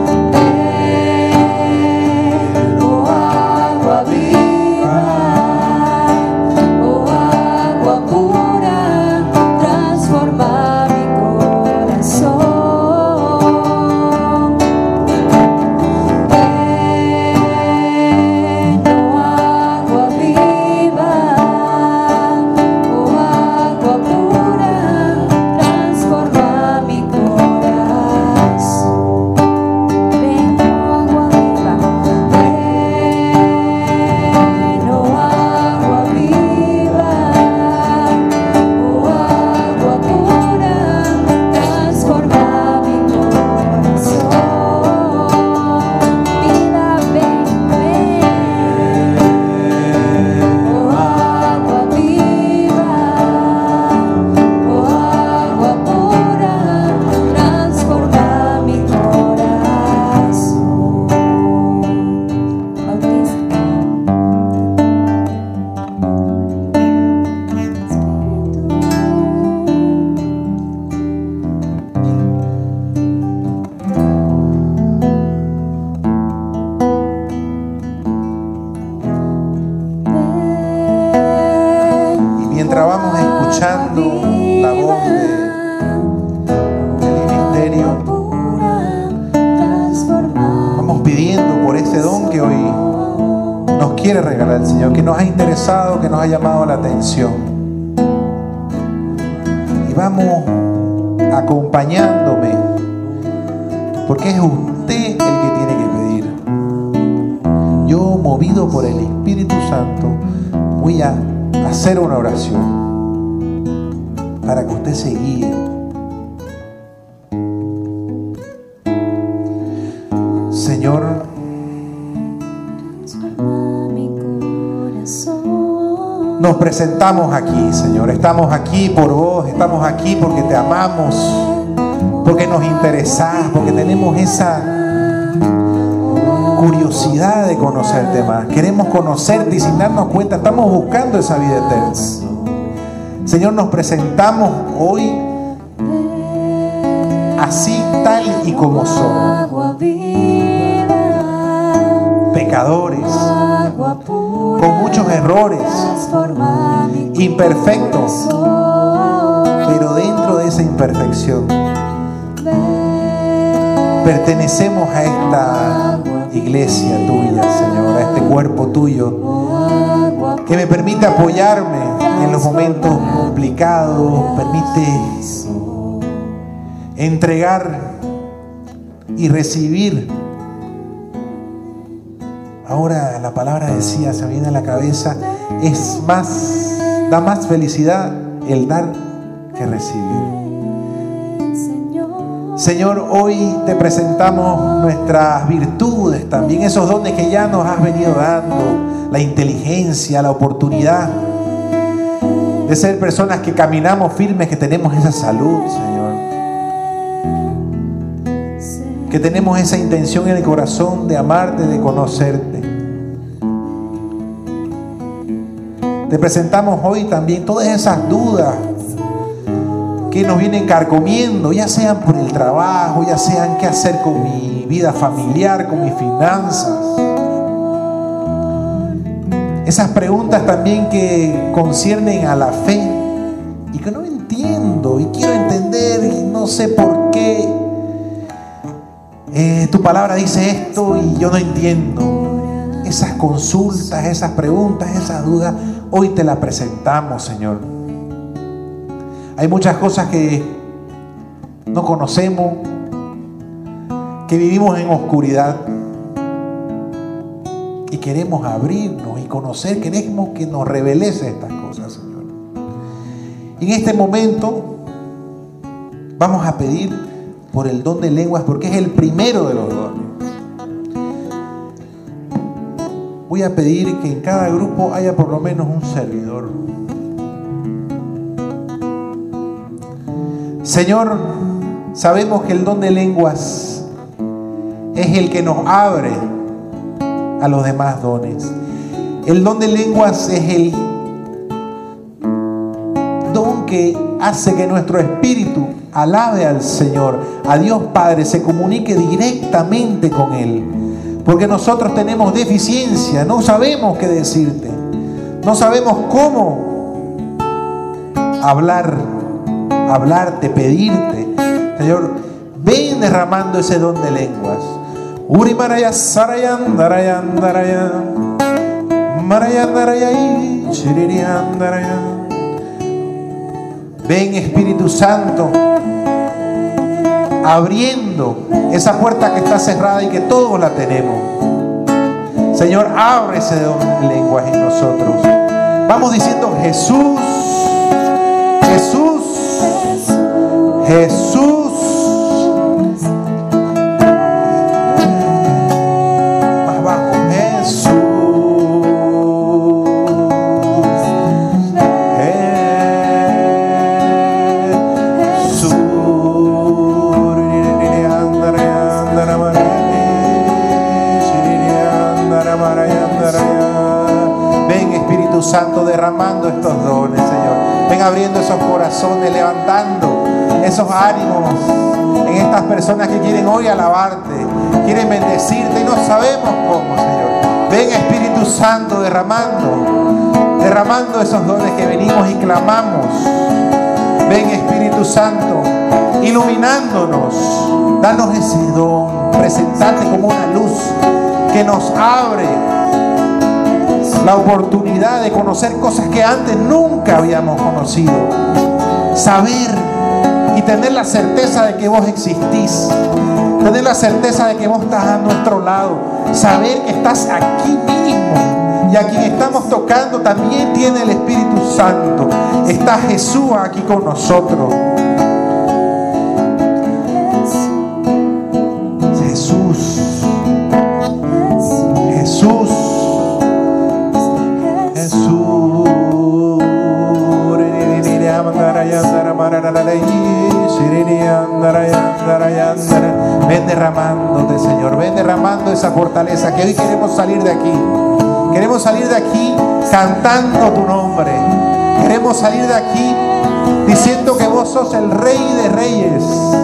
Ven, oh agua viva. Oh agua pura, transforma mi corazón. Ven, oh agua viva. Oh agua pura, transforma mi corazón. Ven, oh agua viva. Ven, oh agua viva. Oh agua pura, transforma mi corazón. Vida, ven, ven. Oh agua viva. Oh agua pura, transforma mi corazón. Y mientras vamos escuchando la voz del ministerio, vamos pidiendo por ese don que hoy nos quiere regalar el Señor, que nos ha interesado, que nos ha llamado la atención. Y vamos acompañándome, porque es usted el que tiene que pedir. Yo, movido por el Espíritu Santo, voy a hacer una oración para que usted se guíe. Señor, Transforma mi corazón. nos presentamos aquí, Señor. Estamos aquí por vos, estamos aquí porque te amamos, porque nos interesás, porque tenemos esa curiosidad de conocerte más. Queremos conocerte y sin darnos cuenta estamos buscando esa vida eterna. Señor, nos presentamos hoy así, tal y como somos. Agua viva, Pecadores, agua pura, con muchos errores, transforma mi imperfectos, corazón. pero dentro de esa imperfección Ven, pertenecemos a esta iglesia tuya, Señor, a este cuerpo tuyo, agua que me permite apoyarme en los momentos complicados, permite entregar y recibir. Ahora la palabra decía, se me viene a la cabeza, es más, da más felicidad el dar que recibir. Señor, hoy te presentamos nuestras virtudes, también esos dones que ya nos has venido dando, la inteligencia, la oportunidad de ser personas que caminamos firmes, que tenemos esa salud, Señor, que tenemos esa intención en el corazón de amarte, de conocerte. Te presentamos hoy también todas esas dudas que nos vienen carcomiendo, ya sean por el trabajo, ya sean qué hacer con mi vida familiar, con mis finanzas. Esas preguntas también que conciernen a la fe y que no entiendo y quiero entender y no sé por qué tu palabra dice esto y yo no entiendo. Esas consultas, esas preguntas, esas dudas, hoy te las presentamos, Señor. Hay muchas cosas que no conocemos, que vivimos en oscuridad y queremos abrirnos y conocer, queremos que nos reveles estas cosas, Señor. Y en este momento vamos a pedir por el don de lenguas, porque es el primero de los dones. Voy a pedir que en cada grupo haya por lo menos un servidor. Señor, sabemos que el don de lenguas es el que nos abre a los demás dones. El don de lenguas es el don que hace que nuestro espíritu alabe al Señor, a Dios Padre, se comunique directamente con Él. Porque nosotros tenemos deficiencia, no sabemos qué decirte, no sabemos cómo hablarte, pedirte. Señor, ven derramando ese don de lenguas. Uri maraya sarayan darayan darayan marayan darayay chiririan darayan. Ven, Espíritu Santo, abriendo esa puerta que está cerrada y que todos la tenemos. Señor, abre ese don de lenguas en nosotros. Vamos diciendo Jesús, Jesús, Jesús. Más bajo, Jesús. Ven, Espíritu Santo, derramando estos dones, Señor. Ven abriendo esos corazones, levantando esos ánimos en estas personas que quieren hoy alabarte, quieren bendecirte y no sabemos cómo, Señor. Ven, Espíritu Santo, derramando esos dones que venimos y clamamos. Ven, Espíritu Santo, iluminándonos. Danos ese don, presentarte como una luz que nos abre la oportunidad de conocer cosas que antes nunca habíamos conocido. Saber y tener la certeza de que vos existís. Tener la certeza de que vos estás a nuestro lado. Saber que estás aquí mismo. Y a quien estamos tocando también tiene el Espíritu Santo. Está Jesús aquí con nosotros. Jesús. Jesús. Ven derramándote, Señor. Ven derramando esa fortaleza que hoy queremos salir de aquí. Queremos salir de aquí cantando tu nombre. Queremos salir de aquí diciendo que vos sos el Rey de Reyes,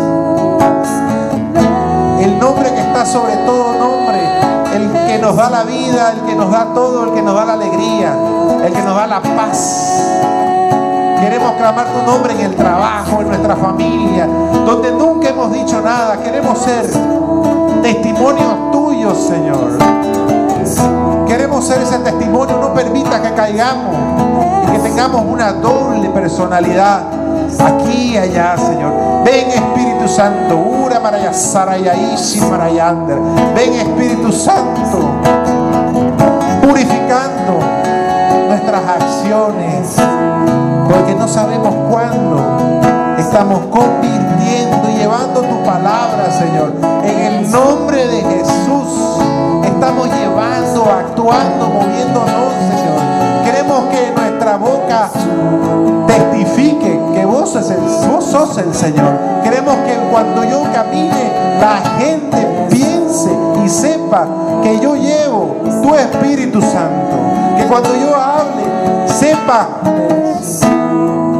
el nombre que está sobre todo nombre, el que nos da la vida, el que nos da todo, el que nos da la alegría, el que nos da la paz. Queremos clamar tu nombre en el trabajo, en nuestra familia, donde nunca hemos dicho nada. Queremos ser testimonios tuyos, Señor. Queremos ser ese testimonio. No permita que caigamos y que tengamos una doble personalidad aquí y allá, Señor. Ven, Espíritu Santo. Ura maraya sarayaishi marayander. Ven, Espíritu Santo, purificando nuestras acciones, porque no sabemos cuándo estamos convirtiendo y llevando tu palabra, Señor. En el nombre de Jesús estamos llevando, actuando, moviéndonos, Señor. Queremos que nuestra boca testifique que vos sos el Señor. Queremos que cuando yo camine, la gente piense y sepa que yo llevo tu Espíritu Santo. Que cuando yo hable, sepa que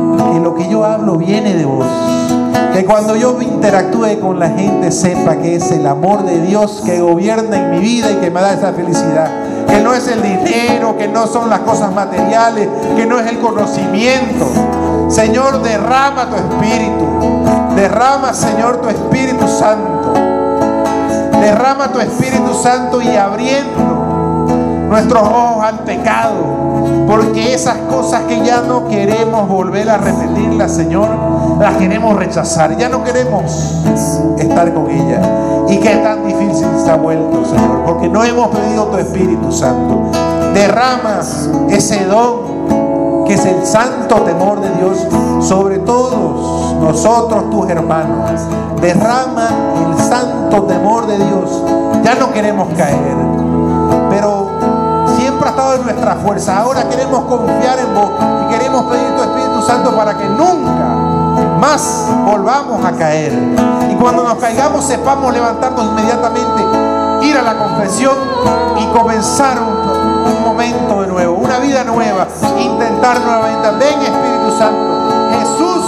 lo que yo hablo viene de vos. Que cuando yo interactúe con la gente sepa que es el amor de Dios que gobierna en mi vida y que me da esa felicidad. Que no es el dinero, que no son las cosas materiales, que no es el conocimiento. Señor, derrama tu Espíritu. Derrama, Señor, tu Espíritu Santo. Derrama tu Espíritu Santo y abriendo nuestros ojos al pecado. Porque esas cosas que ya no queremos volver a repetirlas, Señor, las queremos rechazar. Ya no queremos estar con ellas. Y qué tan difícil se ha vuelto, Señor, porque no hemos pedido tu Espíritu Santo. Derrama ese don que es el santo temor de Dios sobre todos nosotros, tus hermanos. Derrama el santo temor de Dios. Ya no queremos caer, pero siempre ha estado en nuestra fuerza. Ahora queremos confiar en vos y queremos pedir tu Espíritu Santo para que nunca más volvamos a caer. Y cuando nos caigamos sepamos levantarnos inmediatamente, ir a la confesión y comenzar un momento de nuevo, una vida nueva, intentar nuevamente. Ven, Espíritu Santo. Jesús,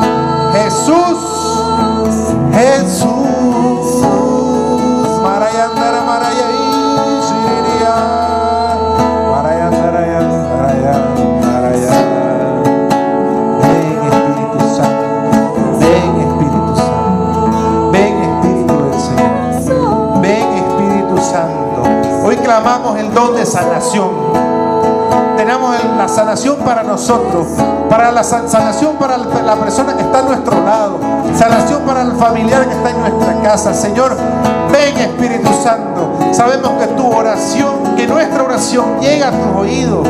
Jesús, Jesús. Marayandara, Marayai, Siriria. Marayandara, Marayandara. Ven, Espíritu Santo. Ven, Espíritu Santo. Ven, Espíritu del Señor. Ven, Espíritu Santo. Hoy clamamos el don de sanación. Tenemos la sanación para nosotros, para la sanación para la persona que está a nuestro lado, sanación para el familiar que está en nuestra casa. Señor, ven, Espíritu Santo. Sabemos que tu oración, que nuestra oración llega a tus oídos.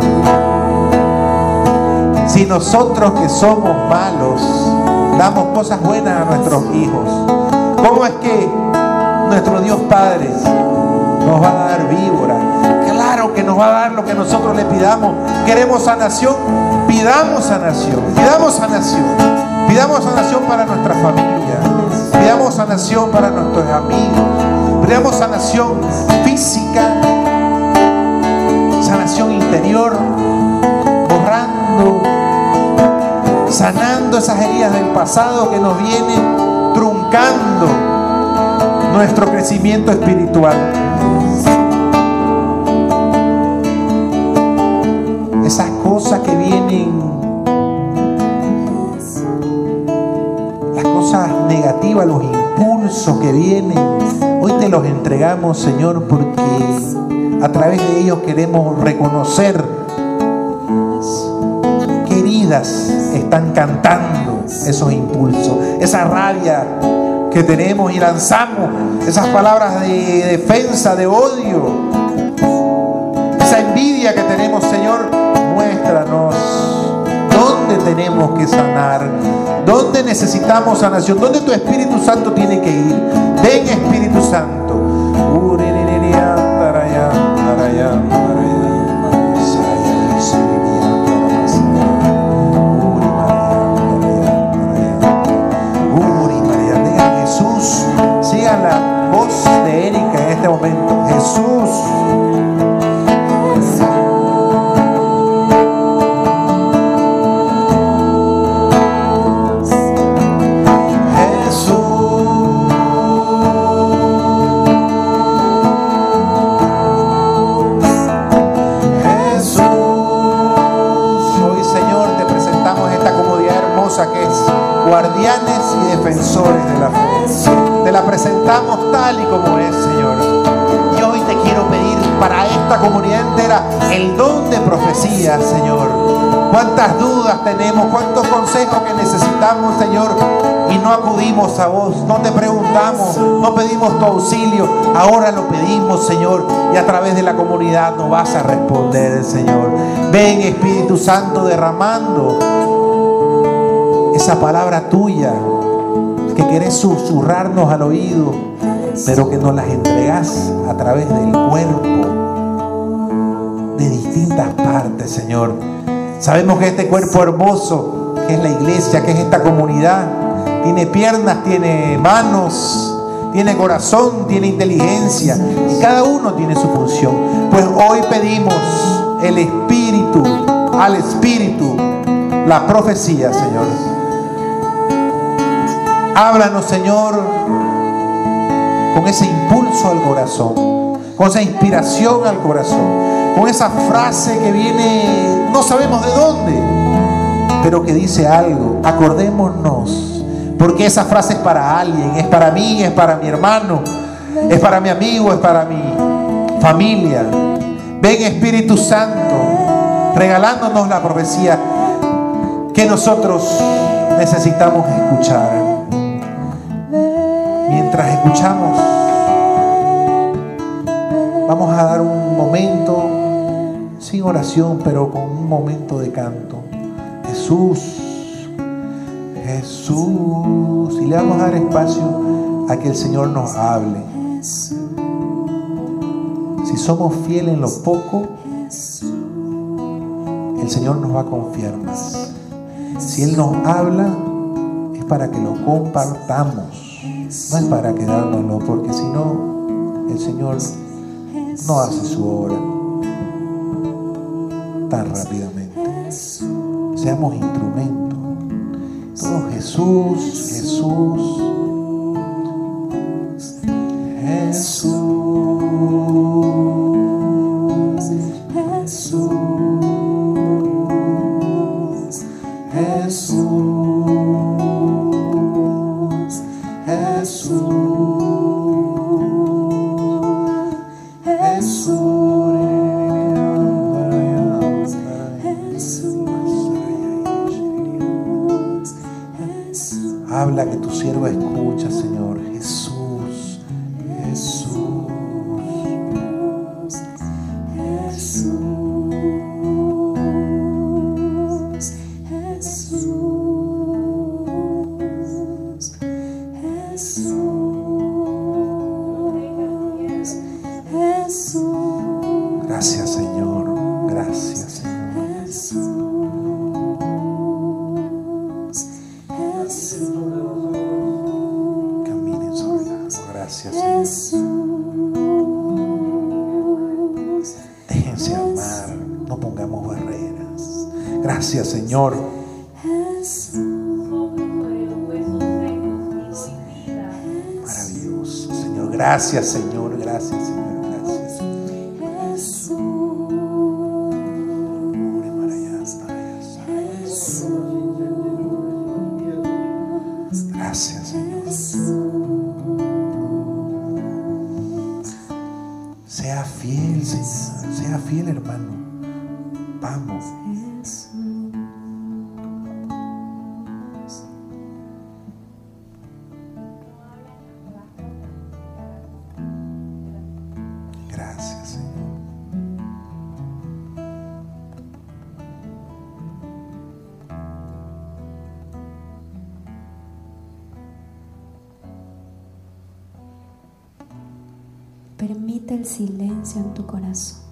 Si nosotros que somos malos damos cosas buenas a nuestros hijos, ¿cómo es que nuestro Dios Padre nos va a dar víbora? Claro que nos va a dar lo que nosotros le pidamos. Queremos sanación, pidamos sanación, pidamos sanación, pidamos sanación para nuestra familia, pidamos sanación para nuestros amigos, pidamos sanación física, sanación interior, borrando, sanando esas heridas del pasado que nos vienen truncando nuestro crecimiento espiritual. Esas cosas que vienen, las cosas negativas, los impulsos que vienen, hoy te los entregamos, Señor, porque a través de ellos queremos reconocer qué heridas están cantando esos impulsos, esa rabia que tenemos y lanzamos, esas palabras de defensa, de odio, esa envidia que tenemos, Señor. Muéstranos dónde tenemos que sanar, dónde necesitamos sanación, dónde tu Espíritu Santo tiene que ir. Ven, Espíritu Santo. Jesús, sigan la voz de Erika en este momento. Jesús. Que es guardianes y defensores de la fe. Te la presentamos tal y como es, Señor. Y hoy te quiero pedir para esta comunidad entera el don de profecía, Señor. Cuántas dudas tenemos, cuántos consejos que necesitamos, Señor, y no acudimos a vos, no te preguntamos, no pedimos tu auxilio. Ahora lo pedimos, Señor, y a través de la comunidad nos vas a responder, Señor. Ven, Espíritu Santo, derramando esa palabra tuya que querés susurrarnos al oído, pero que nos las entregás a través del cuerpo, de distintas partes, Señor. Sabemos que este cuerpo hermoso, que es la iglesia, que es esta comunidad, tiene piernas, tiene manos, tiene corazón, tiene inteligencia, y cada uno tiene su función. Pues hoy pedimos el Espíritu, al Espíritu, la profecía, Señor. Háblanos, Señor, con ese impulso al corazón, con esa inspiración al corazón, con esa frase que viene, no sabemos de dónde, pero que dice algo. Acordémonos, porque esa frase es para alguien, es para mí, es para mi hermano, es para mi amigo, es para mi familia. Ven, Espíritu Santo, regalándonos la profecía que nosotros necesitamos escuchar. Mientras escuchamos, vamos a dar un momento sin oración, pero con un momento de canto. Jesús, Jesús, y le vamos a dar espacio a que el Señor nos hable. Si somos fieles en lo poco, el Señor nos va a confiar más. Si Él nos habla, es para que lo compartamos. No es para quedárnoslo, porque si no, el Señor no hace su obra tan rápidamente. Seamos instrumentos. Todo Jesús, Jesús, Jesús, Jesús, Jesús. Habla, que tu siervo escucha, Señor. Jesús, Jesús, Jesús, Jesús. Gracias, Señor. Gracias, Señor. Caminen sobre el agua. Gracias, Señor. Déjense amar. No pongamos barreras. Gracias, Señor. Maravilloso, Señor. Gracias, Señor. Gracias, Señor. Gracias, Señor. Sea fiel, Señor. Sea fiel, hermano. Vamos. Gracias, Señor. Permite el silencio en tu corazón.